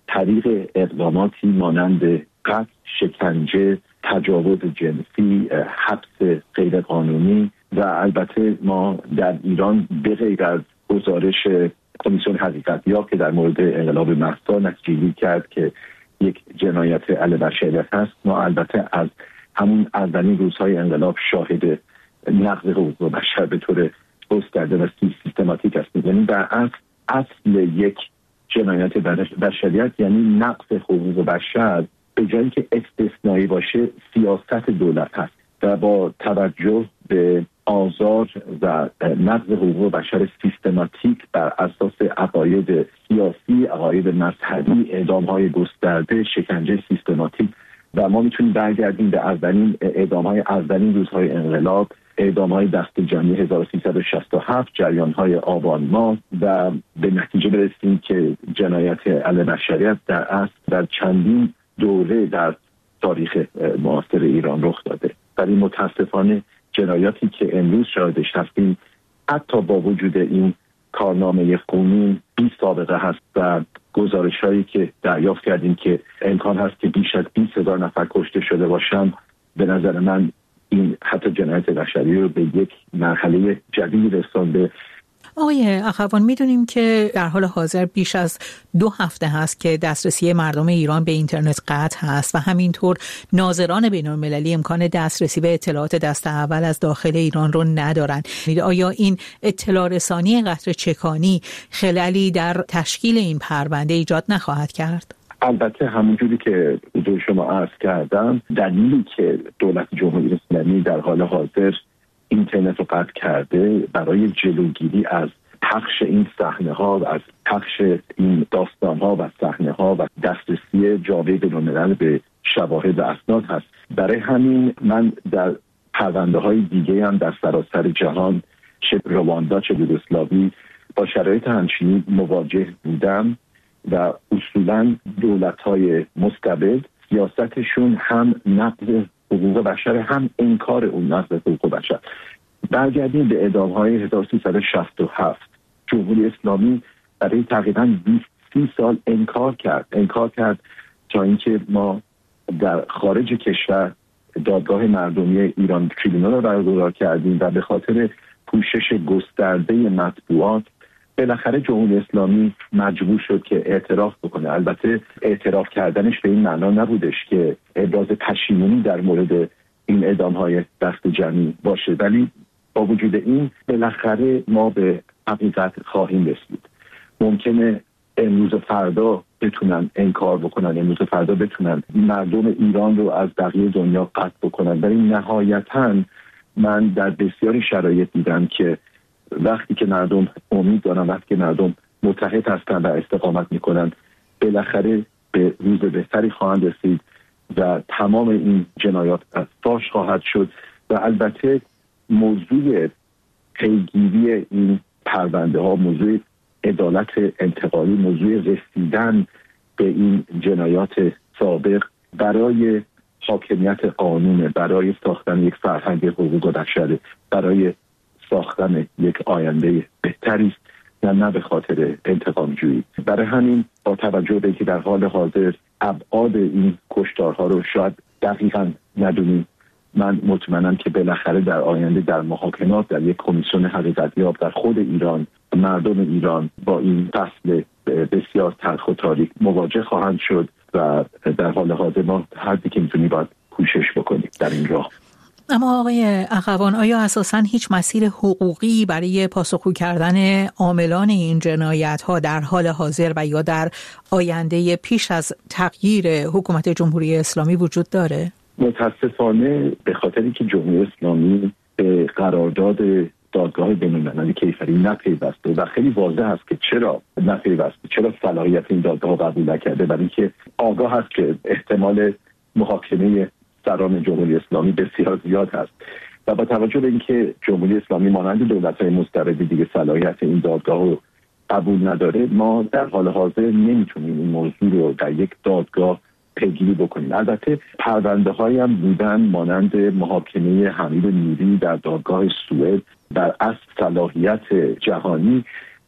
طریق اقداماتی مانند قتل، شکنجه، تجاوز جنسی، حبس غیرقانونی و البته ما در ایران به غیر از گزارش کمیسیون حقیقتیاب که در مورد انقلاب مهسا نتیجه‌گیری کرد که یک جنایت علیه بشریت هست، ما البته از همون اولین روزهای انقلاب شاهد نقض حقوق بشر به طور گسترده و سیستماتیک هستیم. یعنی در اصل اصل یک جنایت بشریت یعنی نقض حقوق بشر به جایی که استثنایی باشه سیاست دولت هست و با توجه به آزار و نقض حقوق بشر سیستماتیک بر اساس عقاید سیاسی، عقاید مذهبی، اعدام‌های گسترده، شکنجه سیستماتیک و ما میتونیم برگردیم به اولین اعدام‌های اولین روزهای انقلاب، اعدام‌های دست جمعی هزار و سیصد و شصت و هفت، جریان‌های آبان ماه و به نتیجه برسیم که جنایت علیه بشریت در اصل در چندین دوره در تاریخ معاصر ایران رخ داده. ولی متاسفانه جنایاتی که امروز شاهدش هستیم حتی با وجود این کارنامه خونین بی سابقه هست و گزارش‌هایی که دریافت کردیم که امکان هست که بیش از بیست هزار نفر کشته شده باشن، به نظر من این حتی جنایت بشری رو به یک مرحله جدید رسانده. آقای اخوان، میدونیم که در حال حاضر بیش از دو هفته هست که دسترسی مردم ایران به اینترنت قطع هست و همینطور ناظران بین‌المللی امکان دسترسی به اطلاعات دست اول از داخل ایران رو ندارن. آیا این اطلاع رسانی قطره چکانی خللی در تشکیل این پرونده ایجاد نخواهد کرد؟ البته همونجوری که حضور شما عرض کردم، دلیلی که دولت جمهوری اسلامی در حال حاضر اینترنت رو قطع کرده برای جلوگیری از پخش این صحنه ها و از پخش این داستان ها و صحنه ها و دسترسی جامعه بین‌الملل به شواهد و اسناد هست. برای همین من در پرونده های دیگه هم در سراسر جهان، چه رواندا چه یوگسلاوی، با شرایط همچنین مواجه بودم و اصولا دولت های مستبد سیاستشون هم نقض حقوق بشر هم انکار اون نقض حقوق بشر. برگردیم به اعدام‌های هزار و سیصد و شصت و هفت. جمهوری اسلامی برای تقریباً بیست سال انکار کرد انکار کرد تا اینکه ما در خارج کشور دادگاه مردمی ایران تریبونال رو برگزار کردیم و به خاطر پوشش گسترده مطبوعات بالاخره جمهوری اسلامی مجبور شد که اعتراف بکنه. البته اعتراف کردنش به این معنا نبودش که ابراز پشیمونی در مورد این اعدام‌های دست جمعی باشه، ولی با وجود این بالاخره ما به حقیقت خواهیم رسید. ممکنه امروز فردا بتونن انکار بکنن، امروز فردا بتونن مردم ایران رو از بقیه دنیا قطع بکنن، ولی نهایتاً من در بسیاری شرایط دیدم که وقتی که مردم امید دارن، وقتی که مردم متحد هستن و استقامت میکنن، بالاخره به روز بهتری خواهند رسید و تمام این جنایات فاش خواهد شد. و البته موضوع پیگیری این پرونده ها، موضوع عدالت انتقالی، موضوع رسیدن به این جنایات سابق برای حاکمیت قانون، برای ساختن یک فرهنگ حقوق بشر، برای ساختن یک آینده بهتری است و نه به خاطر انتقام جویی. برای همین با توجه به اینکه در حال حاضر ابعاد این کشتارها رو شاید دقیقاً ندونیم، من مطمئنم که بالاخره در آینده در محاکمات در یک کمیسیون حقیقتیاب در خود ایران، مردم ایران با این فصل بسیار تلخ و تاریک مواجه خواهند شد و در حال حاضر ما هر چیزی که میتونیم باید کوشش بکنیم در این راه. اما آقای اخوان، آیا اساساً هیچ مسیر حقوقی برای پاسخگو کردن عاملان این جنایت ها در حال حاضر و یا در آینده پیش از تغییر حکومت جمهوری اسلامی وجود داره؟ متاسفانه به خاطری که جمهوری اسلامی به قرارداد دادگاه بین‌المللی کیفری نپیوسته و خیلی واضح است که چرا نپیوسته، چرا صلاحیت این دادگاه قبول نکرده، برای اینکه آگاه است که احتمال محاکمه سران جمهوری اسلامی بسیار زیاد هست و با توجه به اینکه جمهوری اسلامی مانند دولت‌های مستبد دیگه صلاحیت این دادگاه رو قبول نداره، ما در حال حاضر نمیتونیم این موضوع رو در یک دادگاه پیگیری بکنیم. البته پرونده هایی هم بودن مانند محاکمه حمید نوری در دادگاه سوئد بر اصل صلاحیت جهانی،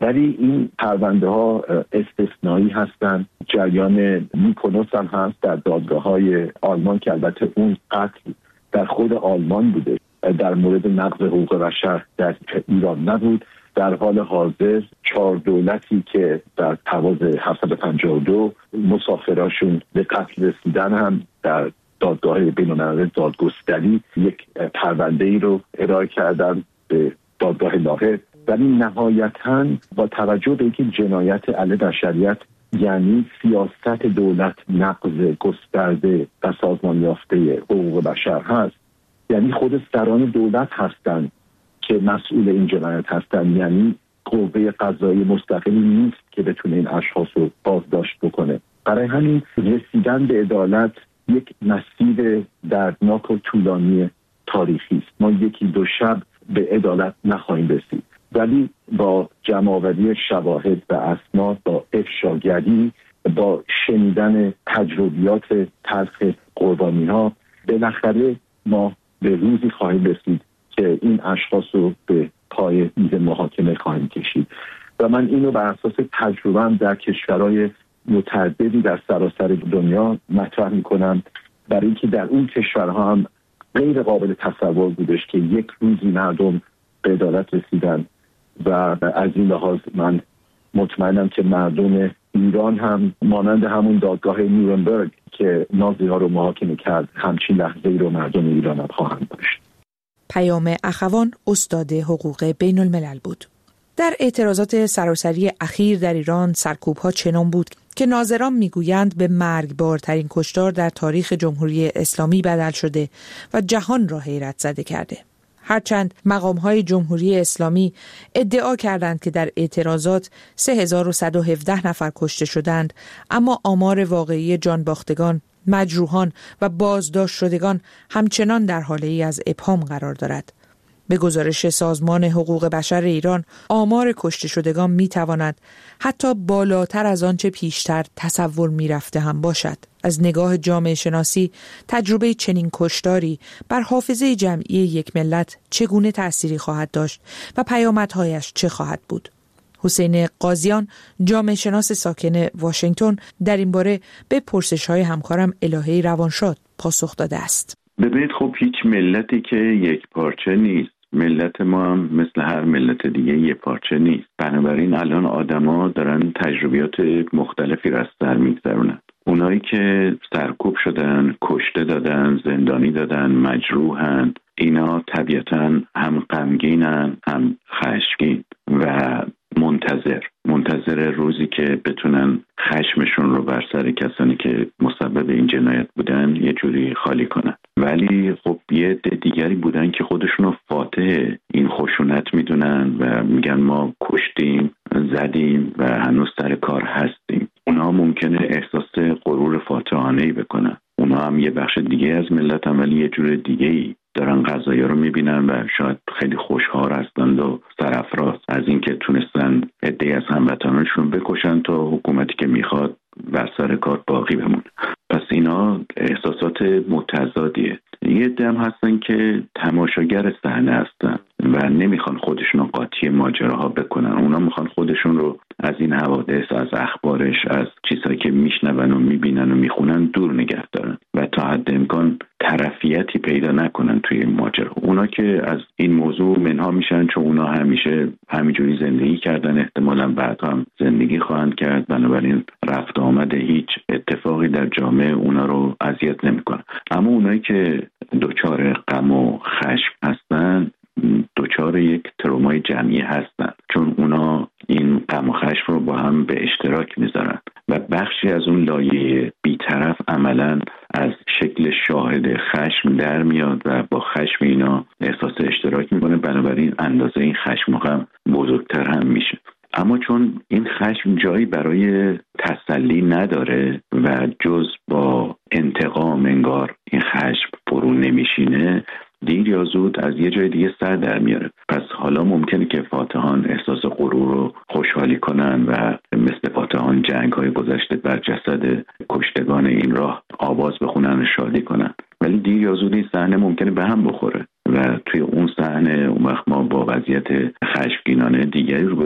ولی این پرونده ها استثنایی هستند. جریان میکونوس هم هست در دادگاه های آلمان که البته اون قتل در خود آلمان بوده، در مورد نقض حقوق بشر در ایران نبود. در حال حاضر چهار دولتی که در تواز هفتصد و پنجاه و دو مسافراشون به قتل رسیدن هم در دادگاه بین‌المللی دادگستری یک پرونده ای رو ارائه کردن به دادگاه لاهه. ولی نهایتاً با توجه به اینکه جنایت علیه بشریت یعنی سیاست دولت نقض گسترده و سازمان یافته حقوق بشر هست، یعنی خود سران دولت هستند که مسئول این جنایت هستند، یعنی قوه قضایی مستقلی نیست که بتونه این اشخاص رو بازداشت بکنه. برای همین رسیدن به عدالت یک مسیر دردناک و طولانی تاریخی است. ما یکی دو شب به عدالت نخواهیم رسید، ولی با جمع‌آوری شواهد و اسناد، با افشاگری، با شنیدن تجربیات تلخ قربانی‌ها، بالاخره ما به روزی خواهیم رسید که این اشخاص رو به پای میز محاکمه خواهیم کشید. و من اینو بر اساس تجربه‌ام در کشورهای متعددی در سراسر دنیا مطرح می‌کنم، برای اینکه در اون کشورها هم غیر قابل تصور بودش که یک روزی مردم به عدالت رسیدن و از این لحاظ من مطمئنم که مردم ایران هم مانند همون دادگاه نیورنبرگ که نازی‌ها رو محاکمه کرد همچین لحظه‌ای رو مردم ایران هم خواهند داشت. پیام اخوان استاد حقوق بین الملل بود. در اعتراضات سراسری اخیر در ایران سرکوب‌ها چنان بود که ناظران میگویند به مرگبارترین کشتار در تاریخ جمهوری اسلامی بدل شده و جهان را حیرت زده کرده. هرچند مقام‌های جمهوری اسلامی ادعا کردند که در اعتراضات سه هزار و صد و هفده نفر کشته شدند، اما آمار واقعی جانباختگان، مجروحان و بازداشت شدگان همچنان در حالی از ابهام قرار دارد. به گزارش سازمان حقوق بشر ایران، آمار کشته شدگان میتواند حتی بالاتر از آنچه پیشتر تصور میرفته هم باشد. از نگاه جامعه شناسی، تجربه چنین کشتاری بر حافظه جمعی یک ملت چگونه تأثیری خواهد داشت و پیامدهایش چه خواهد بود؟ حسین قاضیان، جامعه شناس ساکن واشنگتن، در این باره به پرسش‌های همکارم الهی روانشاد پاسخ داده است. ببینید، خب هیچ ملتی که یک پارچه نیست. ملت ما هم مثل هر ملت دیگه یک پارچه نیست. بنابراین الان آدما دارن تجربیات مختلفی را از سر میگذرونن. اونایی که سرکوب شدن، کشته دادن، زندانی دادن، مجروحن، اینا طبیعتاً هم غمگینن هم خشمگین و منتظر منتظر روزی که بتونن خشمشون رو بر سر کسانی که مسبب این جنایت بودن یه جوری خالی کنن. ولی خب یه عده دیگری بودن که خودشون رو فاتح این خشونت میدونن و میگن ما کشتیم، زدیم و هنوز سر کار هستیم. اونا ممکنه احساس غرور فاتحانه‌ای بکنن. اونا هم یه بخش دیگه از ملت هم، ولی یه جور دیگه‌ای دارن قضایا رو میبینن و شاید خیلی خوشحال هستند و سرافراز از اینکه تونستن عده‌ای از هموطنانشون بکشن تا حکومتی که میخواد بر سر کار باقی بمونه. پس اینا احساسات متضادیه. یه عده هم هستن که تماشاگر صحنه هستن و نمیخوان خودشون رو قاطی ماجراها بکنن. اونا میخوان خودشون رو از این حوادث، از اخبارش، از چیزهایی که میشنون و میبینن و میخونن دور نگه دارن و تا حد امکان طرفیتی پیدا نکنن توی این ماجرا. اونا که از این موضوع منها میشن چون اونا همیشه همینجوری زندگی کردن، احتمالاً بعد هم زندگی خواهند کرد، بنابراین رفت آمد هیچ اتفاقی در جامعه اونا رو اذیت نمیکنه. اما اونایی که دچار غم و خشم هستن دچار یک ترومای جمعی هستن، چون اونا این غم و خشم رو با هم به اشتراک میذارن و بخشی از اون لایه بی‌طرف عملاً از شکل شاهد خشم در میاد و با خشم اینا احساس اشتراک میکنه، بنابراین اندازه این خشم و غم بزرگتر هم میشه. اما چون این خشم جایی برای تسلی نداره و جز با انتقام انگار این خشم فرو نمیشینه، دیر یا زود از یه جای دیگه سر در میاره. پس حالا ممکنه که فاتحان احساس غرور رو خوشحالی کنن و مثل فاتحان جنگ های گذشته بر جسد کشتگان این راه آواز بخونن و شادی کنن، ولی دیر یا زود این صحنه ممکنه به هم بخوره و توی اون صحنه اون وقت ما با وضعیت خشمگینانه دیگری روبرو هستیم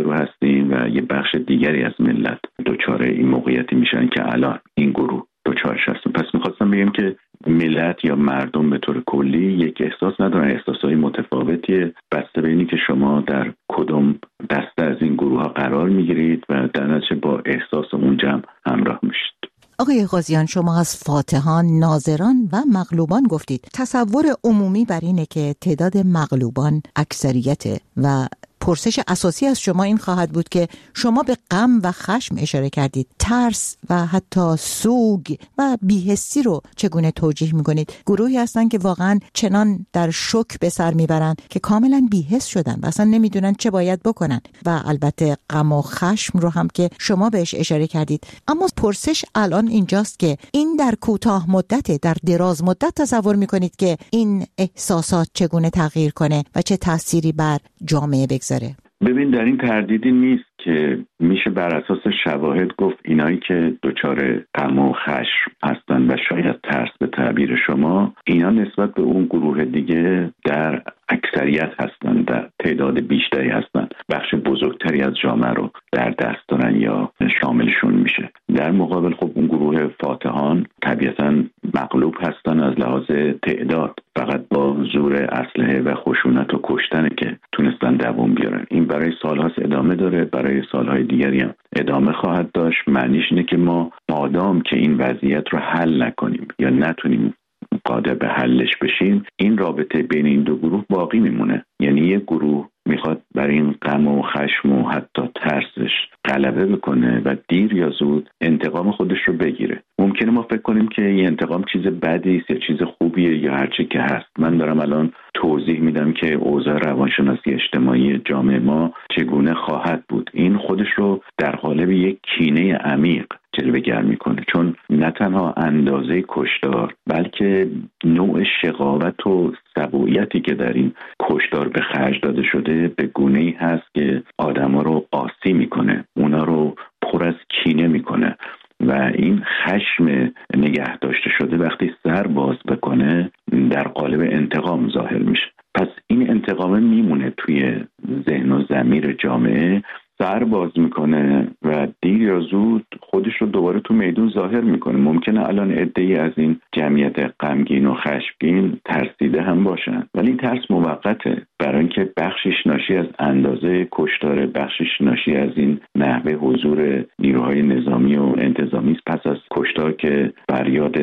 هستیم و یه بخش دیگری از ملت دچار این موقعیتی میشن که الان این گروه دچارش هستن. پس میخواستم بگم که ملت یا مردم به طور کلی یک احساس ندارن، احساسهای متفاوتیه بسته به اینی که شما در کدوم دسته از این گروه ها قرار میگیرید و در نتیجه با احساس اون جمع همراه میشید. آقای قاضیان، شما از فاتحان، ناظران و مغلوبان گفتید. تصور عمومی بر اینه که تعداد مغلوبان اکثریته و پرسش اساسی از شما این خواهد بود که شما به غم و خشم اشاره کردید. ترس و حتی سوگ و بی‌حسی رو چگونه توجیه می‌کنید؟ گروهی هستن که واقعا چنان در شوک به سر میبرن که کاملا بی‌حس شدن و اصلا نمیدونن چه باید بکنن. و البته غم و خشم رو هم که شما بهش اشاره کردید. اما پرسش الان اینجاست که این در کوتاه مدت، در دراز مدت تصور می‌کنید که این احساسات چگونه تغییر کنه و چه تأثیری بر جامعه بگذاره؟ ببین، در این تردیدی نیست که میشه بر اساس شواهد گفت اینایی که دچار غم و خشم هستن و شاید ترس به تعبیر شما، اینا نسبت به اون گروه دیگه در اکثریت هستن، در تعداد بیشتری هستن، بخش بزرگتری از جامعه رو در دست دارن یا شاملشون میشه. در مقابل خب اون گروه فاتحان طبیعتاً مغلوب هستن از لحاظ تعداد، فقط با زور اسلحه و خشونت و کشتنه که تونستن دوام بیارن. این برای سالهاست ادامه داره، برای سالهای دیگری هم ادامه خواهد داشت. معنیش اینه که ما مادام که این وضعیت رو حل نکنیم یا نتونیم قادر به حلش بشیم، این رابطه بین این دو گروه باقی میمونه. یعنی یک گروه میخواد برای این غم و خشم و حتی ترسش غلبه بکنه و دیر یا زود انتقام خودش رو بگیره. ممکنه ما فکر کنیم که این انتقام چیز بدی است یا چیز خوبیه یا هر چی که هست. من دارم الان توضیح میدم که اوضاع روانشناسی اجتماعی جامعه ما چگونه خواهد بود. این خودش رو در قالب یک کینه عمیق جلوه‌گر میکنه، چون نه تنها اندازه کشتار بلکه نوع شقاوت و سبویتی که در این کشتار به خرج داده شده به گونه‌ای هست که آدما رو آسی میکنه، اونا رو پر از کینه میکنه و این خشم نگه داشته شده وقتی سر باز بکنه در قالب انتقام ظاهر میشه. پس این انتقام میمونه توی ذهن و ضمیر جامعه، سر باز میکنه و دیر یا زود خودش رو دوباره تو میدون ظاهر میکنه. ممکنه الان عده‌ای از این جمعیت غمگین و خشمگین ترسیده هم باشن، ولی این ترس موقته، برای اینکه بخشش ناشی از اندازه کشتار، بخشش ناشی از این نحوه حضور نیروهای نظامی و انتظامی است پس از کشتار که فریاد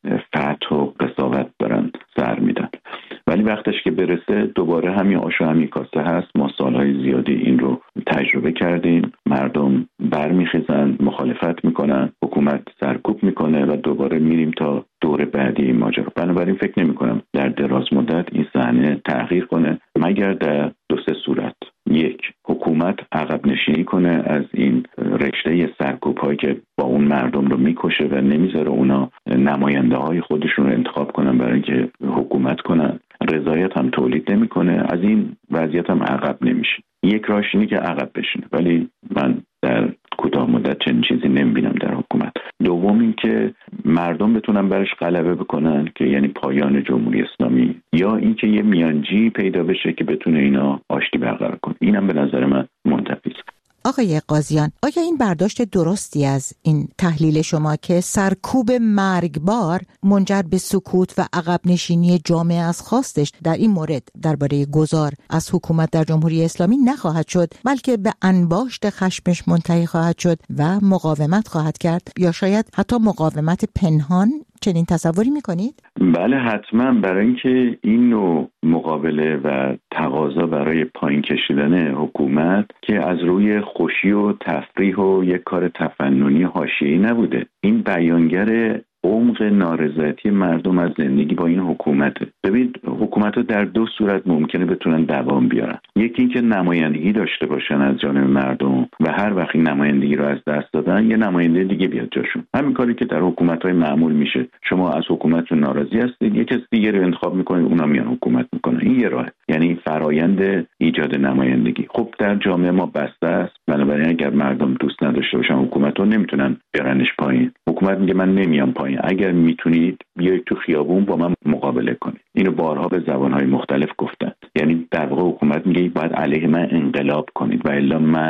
فتح و قساوت دارن سر میدن. ولی وقتش که برسه دوباره همین آش و همین کاسه هست. ما سالهای زیادی این رو تجربه کردیم، مردم برمیخیزن، مخالفت میکنن، حکومت سرکوب میکنه و دوباره میریم تا دور بعدی این ماجرا. بنابراین فکر نمی کنم در دراز مدت این صحنه تغییر کنه مگر در دو سه صورت. یک، حکومت عقب نشینی کنه از این رشته سرکوب هایی که با اون مردم رو میکشه و نمیذاره اونا نماینده های خودشون رو انتخاب کنن برای اینکه حکومت کنن. رضایت هم تولید نمیکنه، از این وضعیت هم عقب نمیشه. یک راهش اینه که عقب بشینه، ولی من در کوتاه مدت چنین چیزی نمیبینم در حکومت. دوم این که مردم بتونن برش غلبه بکنن که یعنی پایان جمهوری اسلامی، یا اینکه یه میانجی پیدا بشه که بتونه اینا آشتی برقرار کنه. اینم به نظر من منتفی است. آقای قاضیان، آیا این برداشت درستی از این تحلیل شما که سرکوب مرگبار منجر به سکوت و عقب نشینی جامعه از خواستش در این مورد درباره گذار از حکومت در جمهوری اسلامی نخواهد شد، بلکه به انباشت خشمش منتهی خواهد شد و مقاومت خواهد کرد، یا شاید حتی مقاومت پنهان؟ چنین تصوری میکنید؟ بله حتما، برای اینکه این نوع مقابله و تقاضا برای پایین کشیدن حکومت که از روی خوشی و تفریح و یک کار تفننی حاشیه‌ای نبوده، این بیانگر عمق نارضایتی مردم از زندگی با این حکومته. ببینید حکومت‌ها در دو صورت ممکنه بتونن دوام بیارن. یکی اینکه نمایندگی داشته باشن از جانب مردم و هر وقت این نمایندگی رو از دست دادن یه نماینده دیگه بیاد جاشون. همین کاری که در حکومت‌های معمول میشه. شما از حکومتتون ناراضی هستید، یک کس دیگه رو انتخاب میکنید، اونا میان حکومت میکنن. این یه راه، یعنی فرایند ایجاد نمایندگی. خب در جامعه ما بسته است، بنابراین اگر مردم دوست نداشته باشن حکومت رو نمیتونن بیارنش پایین. حکومت میگه من نمیام پایین، اگر میتونید بیایید تو خیابون با من مقابله کنید. اینو بارها به زبانهای مختلف گفتن. یعنی در واقع حکومت میگه باید علیه من انقلاب کنید و الا من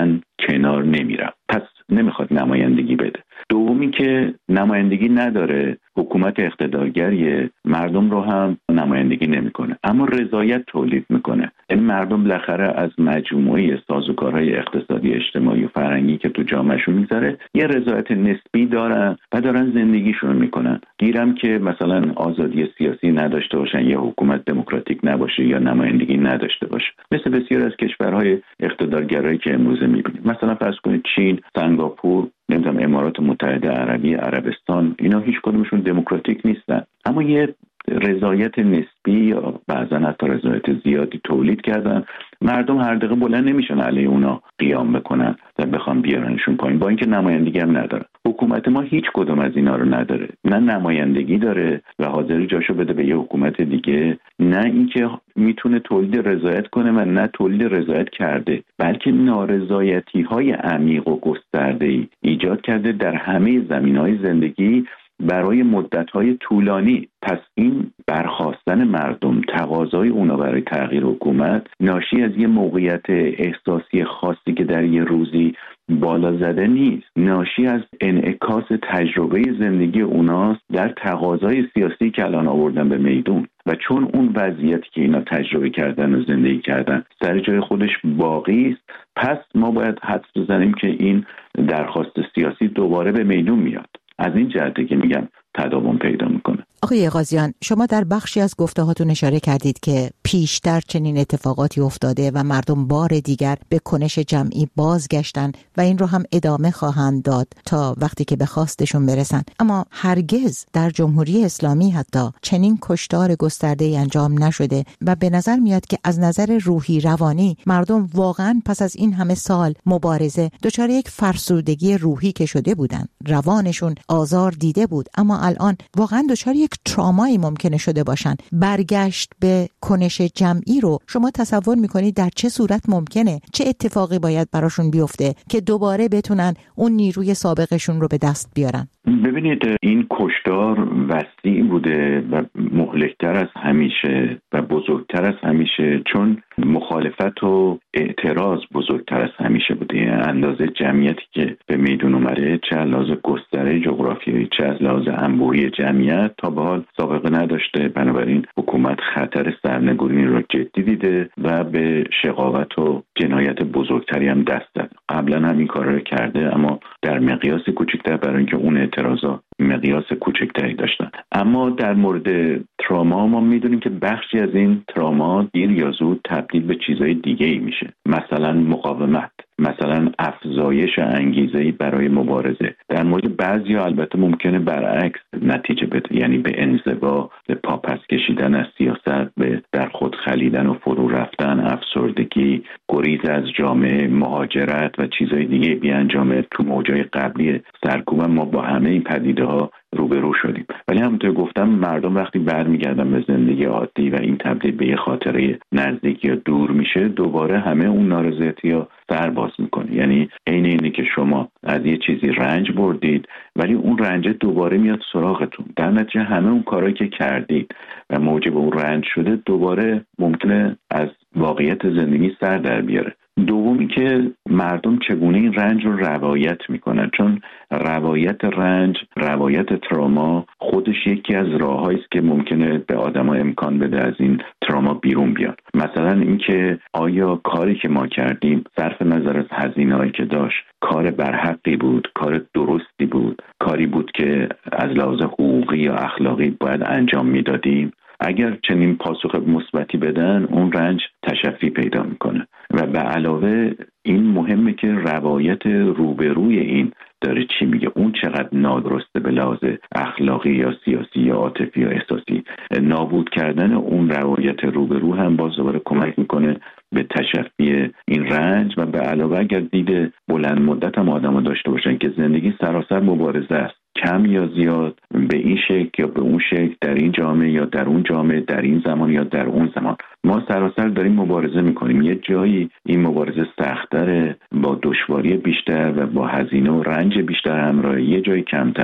کنار نمیرم. پس نمیخواد نمایندگی بده. دومی که نمایندگی نداره، حکومت اقتدارگریه، مردم رو هم نمایندگی نمیکنه اما رضایت تولید میکنه. این مردم بالاخره از مجموعه سازوکارهای اقتصادی، اجتماعی و فرهنگی که تو جامعهشون میذاره یه رضایت نسبی دارن و دارن زندگیشون میکنن. گیرم که مثلا آزادی سیاسی نداشته باشن یا حکومت دموکراتیک نباشه یا نمایندگی نداشته باشه، مثل بسیار از کشورهای اقتدارگرایی که امروزه میبینیم. مثلا فرض کنید چین، سنگاپور، نمیدونم امارات متحده عربی، عربستان، اینا هیچ کدومشون دموکراتیک نیستن اما یه رضایت نسبی یا بعضا حتی رضایت زیادی تولید کردن. مردم هر دقیقه بلند نمیشن علیه اونا قیام بکنن و بخوام بیارنشون پایین، با اینکه نمایندگی هم نداره. حکومت ما هیچ کدوم از اینا رو نداره، نه نمایندگی داره و حاضر جاشو بده به یه حکومت دیگه، نه اینکه میتونه تولید رضایت کنه و نه تولید رضایت کرده، بلکه نارضایتی های عمیق و گسترده ایجاد کرده در همه زمینهای زندگی برای مدت‌های طولانی. پس این برخاستن مردم، تقاضای اونا برای تغییر حکومت ناشی از یه موقعیت احساسی خاصی که در یه روزی بالا زده نیست، ناشی از انعکاس تجربه زندگی اوناست در تقاضای سیاسی که الان آوردن به میدون. و چون اون وضعیتی که اینا تجربه کردن و زندگی کردن سر جای خودش باقی است، پس ما باید حدس بزنیم که این درخواست سیاسی دوباره به میدون میاد. از این جهته که میگم تداوم پیدا میکنه. آقای غازیان، شما در بخشی از گفته‌هاتون اشاره کردید که پیشتر چنین اتفاقاتی افتاده و مردم بار دیگر به کنش جمعی بازگشتن و این رو هم ادامه خواهند داد تا وقتی که به خواستشون برسن. اما هرگز در جمهوری اسلامی حتی چنین کشتار گسترده‌ای انجام نشده و به نظر میاد که از نظر روحی روانی مردم واقعاً پس از این همه سال مبارزه دچار یک فرسودگی روحی که شده بودن. روانشون آزار دیده بود اما الان واقعاً دچار یک ترامایی ممکنه شده باشن. برگشت به کنش جمعی رو شما تصور میکنید در چه صورت ممکنه؟ چه اتفاقی باید براشون بیفته که دوباره بتونن اون نیروی سابقشون رو به دست بیارن؟ ببینید، این کشتار وسیع بوده و مهلکتر از همیشه و بزرگتر از همیشه، چون مخالفت و اعتراض بزرگتر از همیشه بوده. اندازه جمعیتی که به میدون اومده، چه از لحاظ گستره جغرافیایی چه از لحاظ انبوهی جمعیت، تا به حال سابقه نداشته. بنابراین حکومت خطر سرنگونی رو جدی دیده و به شقاوت و جنایت بزرگتری هم دست داد. قبلا هم این کار رو کرده اما در مقیاس کوچکتر، برای اینکه اون اعتراضا مقیاس کوچکتری داشتن. اما در مورد تراما ما میدونیم که بخشی از این تراما دیر یا زود تبدیل به چیزای دیگه ای میشه، مثلا مقاومت، مثلا افزایش انگیزه‌ای برای مبارزه. در مورد بعضیا البته ممکنه برعکس نتیجه بده، یعنی به انزوا، به پاپس کشیدن از سیاست، به در خود خلیدن و فرو رفتن، افسردگی، گریز از جامعه، مهاجرت و چیزهای دیگه بیانجامه. تو موجای قبلی سرکوب ما با همه این پدیده ها روبرو شدیم. ولی همونطور گفتم، مردم وقتی برمیگردن به زندگی عادی و این تبدیل به یه خاطره نزدیک یا دور میشه، دوباره همه اون نارضایتی‌ها سر باز میکنه. یعنی عین اینه که شما از یه چیزی رنج بردید ولی اون رنج دوباره میاد سراغتون. در نتیجه همه اون کارهایی که کردید و موجب اون رنج شده دوباره ممکنه از واقعیت زندگی سر در بیاره. دومی که مردم چگونه این رنج رو روایت میکنن، چون روایت رنج، روایت تراما خودش یکی از راههایی است که ممکنه به آدما امکان بده از این تراما بیرون بیان. مثلا اینکه آیا کاری که ما کردیم صرف نظر از هزینه‌ای که داشت کار برحقی بود، کار درستی بود، کاری بود که از لحاظ حقوقی یا اخلاقی باید انجام میدادیم؟ اگر چنین پاسخ مثبتی بدن، اون رنج تشفی پیدا میکنه. و به علاوه این مهمه که روایت روبروی این داره چی میگه، اون چقدر نادرسته به لحاظ اخلاقی یا سیاسی یا عاطفی یا احساسی. نابود کردن اون روایت روبرو هم باز دوباره کمک میکنه به تشفی این رنج. و به علاوه اگر دید بلند مدت هم آدم داشته باشن که زندگی سراسر مبارزه است، کم یا زیاد، به این شکل یا به اون شکل، در این جامعه یا در اون جامعه، در این زمان یا در اون زمان، ما سراسر داریم مبارزه میکنیم. یه جایی این مبارزه سخت‌تره، با دشواری بیشتر و با هزینه و رنج بیشتر همراه، یه جایی کمتر.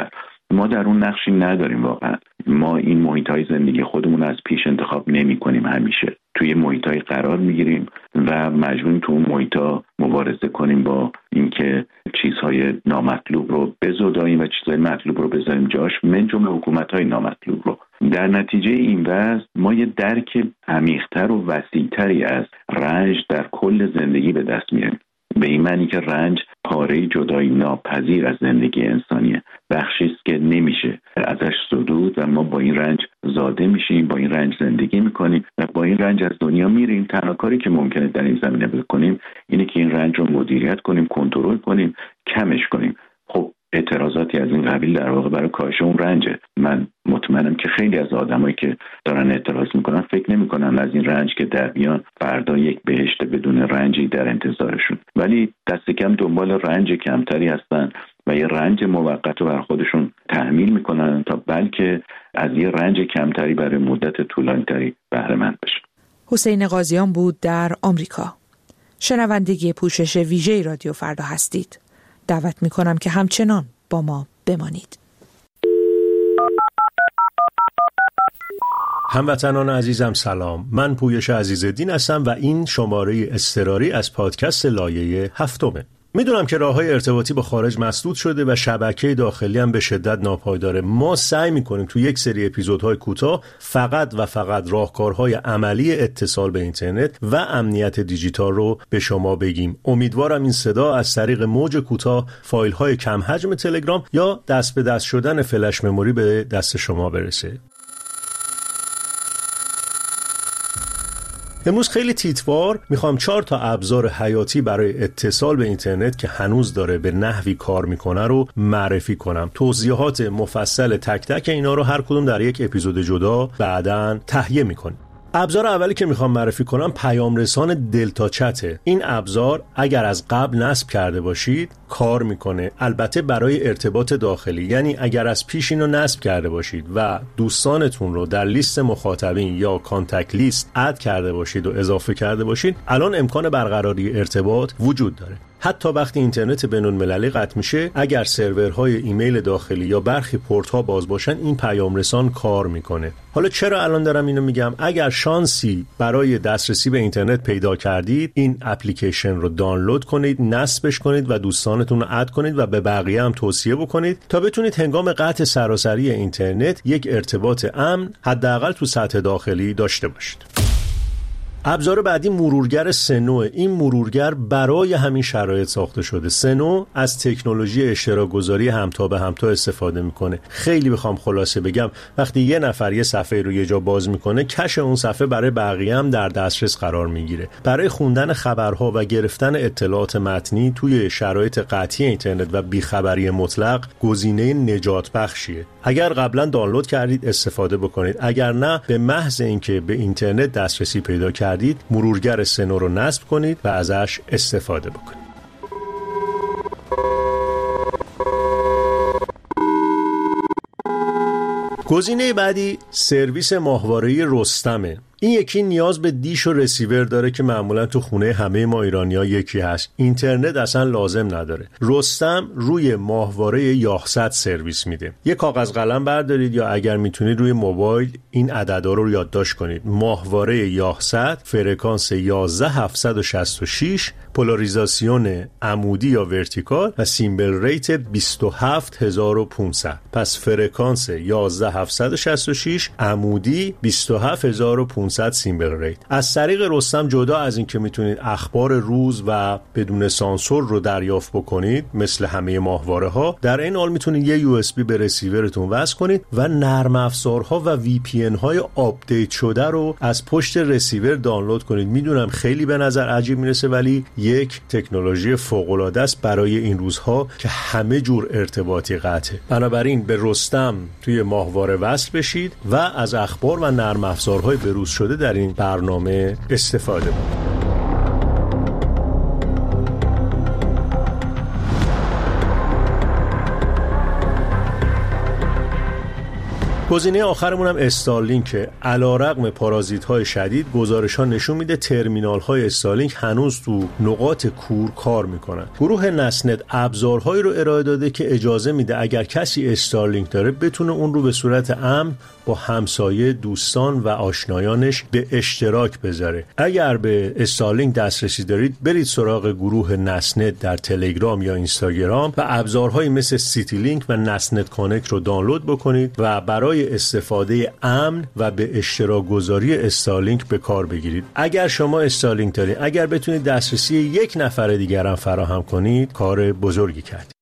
ما در اون نقشی نداریم واقعا. ما این محیط‌های زندگی خودمون از پیش انتخاب نمی‌کنیم، همیشه توی محیط‌های قرار می‌گیریم و مجبوریم تو اون محیط‌ها مبارزه کنیم با اینکه چیزهای نامطلوب رو بزداییم و چیزهای مطلوب رو بذاریم جاش، من جمله حکومت‌های نامطلوب رو. در نتیجه این وضع ما یه درک عمیق‌تر و وسیع‌تری از رنج در کل زندگی به دست میاریم، به این معنی که رنج پاره جدایی ناپذیر از زندگی انسانیه، بخشی است که نمیشه ازش صدود و ما با این رنج زاده میشیم، با این رنج زندگی میکنیم و با این رنج از دنیا میریم. تنها کاری که ممکنه در این زمینه بکنیم اینه که این رنج رو مدیریت کنیم، کنترل کنیم، کمش کنیم. خب اعتراضاتی از این قبیل در واقع برای کاهش اون رنجه. من مطمئنم که خیلی از آدمایی که دارن اعتراض میکنن فکر نمیکنن از این رنج که در میان فردا یک بهشت بدون رنجی در انتظارشون، ولی دست کم دنبال رنج کمتری هستن و یه رنج موقت رو بر خودشون تحمیل میکنن تا بلکه از یه رنج کمتری برای مدت طولانی‌تری بهره مند بشن. حسین قاضیان بود در آمریکا. شنوندگی پوشش ویژه رادیو فردا هستید. دعوت میکنم که همچنان با ما بمانید. هموطنان عزیزم سلام، من پویش عزیزالدین هستم و این شماره اضطراری از پادکست لایه هفتمه. میدونم که راه‌های ارتباطی با خارج مسدود شده و شبکه داخلی هم به شدت ناپایداره. ما سعی میکنیم تو یک سری اپیزودهای کوتاه فقط و فقط راهکارهای عملی اتصال به اینترنت و امنیت دیجیتال رو به شما بگیم. امیدوارم این صدا از طریق موج کوتاه، فایل‌های کم حجم تلگرام یا دست به دست شدن فلش مموری به دست شما برسه. امروز خیلی تیتوار میخوام چهار تا ابزار حیاتی برای اتصال به اینترنت که هنوز داره به نحوی کار میکنه رو معرفی کنم. توضیحات مفصل تک تک اینا رو هر کدوم در یک اپیزود جدا بعداً تهیه میکنیم. ابزار اولی که میخوام معرفی کنم پیام رسان دلتا چته. این ابزار اگر از قبل نصب کرده باشید کار میکنه، البته برای ارتباط داخلی، یعنی اگر از پیش اینو نصب کرده باشید و دوستانتون رو در لیست مخاطبین یا کانتکت لیست اد کرده باشید و اضافه کرده باشید، الان امکان برقراری ارتباط وجود داره. حتی وقتی اینترنت بین‌المللی قطع میشه، اگر سرورهای ایمیل داخلی یا برخی پورت‌ها باز باشن، این پیام رسان کار میکنه. حالا چرا الان دارم اینو میگم؟ اگر شانسی برای دسترسی به اینترنت پیدا کردید، این اپلیکیشن رو دانلود کنید، نصبش کنید و دوستانتون رو اد کنید و به بقیه هم توصیه بکنید تا بتونید هنگام قطع سراسری اینترنت یک ارتباط امن حداقل تو سطح داخلی داشته باشید. ابزار بعدی مرورگر سنو. این مرورگر برای همین شرایط ساخته شده. سنو از تکنولوژی اشتراک گذاری همتا به همتا استفاده میکنه. خیلی بخوام خلاصه بگم، وقتی یه نفر یه صفحه رو یه جا باز میکنه، کش اون صفحه برای بقیه هم در دسترس قرار میگیره. برای خوندن خبرها و گرفتن اطلاعات متنی توی شرایط قطعی اینترنت و بیخبری مطلق گزینه نجات بخشیه. اگر قبلا دانلود کردید استفاده بکنید، اگر نه به محض اینکه به اینترنت دسترسی پیدا کردید مرورگر سنو رو نصب کنید و ازش استفاده بکنید. گزینه بعدی سرویس ماهواره‌ای رستمه. این یکی نیاز به دیش و رسیور داره که معمولا تو خونه همه ما ایرانی‌ها یکی هست. اینترنت اصلا لازم نداره. رستم روی ماهواره یاهصد سرویس میده. یه کاغذ قلم بردارید یا اگر میتونید روی موبایل این عددا رو یادداشت کنید. ماهواره یاهصد، فرکانس یازده هزار هفتصد و شصت و شش، پولاریزاسیون عمودی یا ورتیکال و سیمبل ریت بیست و هفت هزار و پانصد. پس فرکانس یازده هزار هفتصد و شصت و شش، عمودی بیست و هفت هزار و پانصد سیمبل ریت. از طریق رستم جدا از این که میتونید اخبار روز و بدون سانسور رو دریافت بکنید مثل همه ماهواره ها، در این حال میتونید یه یو اس بی به رسیورتون وصل کنید و نرم افزارها و وی پی ان های آپدیت شده رو از پشت رسیور دانلود کنید. میدونم خیلی به نظر عجیب میرسه ولی یک تکنولوژی فوق العاده است برای این روزها که همه جور ارتباطی قطعه. بنابراین به رستم توی ماهواره وصل بشید و از اخبار و نرم افزارهای بروز شده در این برنامه استفاده کنید. گزینه آخرمون هم استارلینک. علیرغم پارازیت‌های شدید، گزارش‌ها نشون میده ترمینال‌های استارلینک هنوز تو نقاط کور کار میکنن. گروه نسنت ابزارهایی رو ارائه داده که اجازه میده اگر کسی استارلینک داره بتونه اون رو به صورت امن با همسایه، دوستان و آشنایانش به اشتراک بذاره. اگر به استارلینک دسترسی دارید برید سراغ گروه نسنت در تلگرام یا اینستاگرام و ابزارهایی مثل سیتی لینک و نسنت کانکت رو دانلود بکنید و برای استفاده امن و به اشتراک گذاری استارلینک به کار بگیرید. اگر شما استارلینک دارید، اگر بتونید دسترسی یک نفر دیگر هم فراهم کنید، کار بزرگی کردید.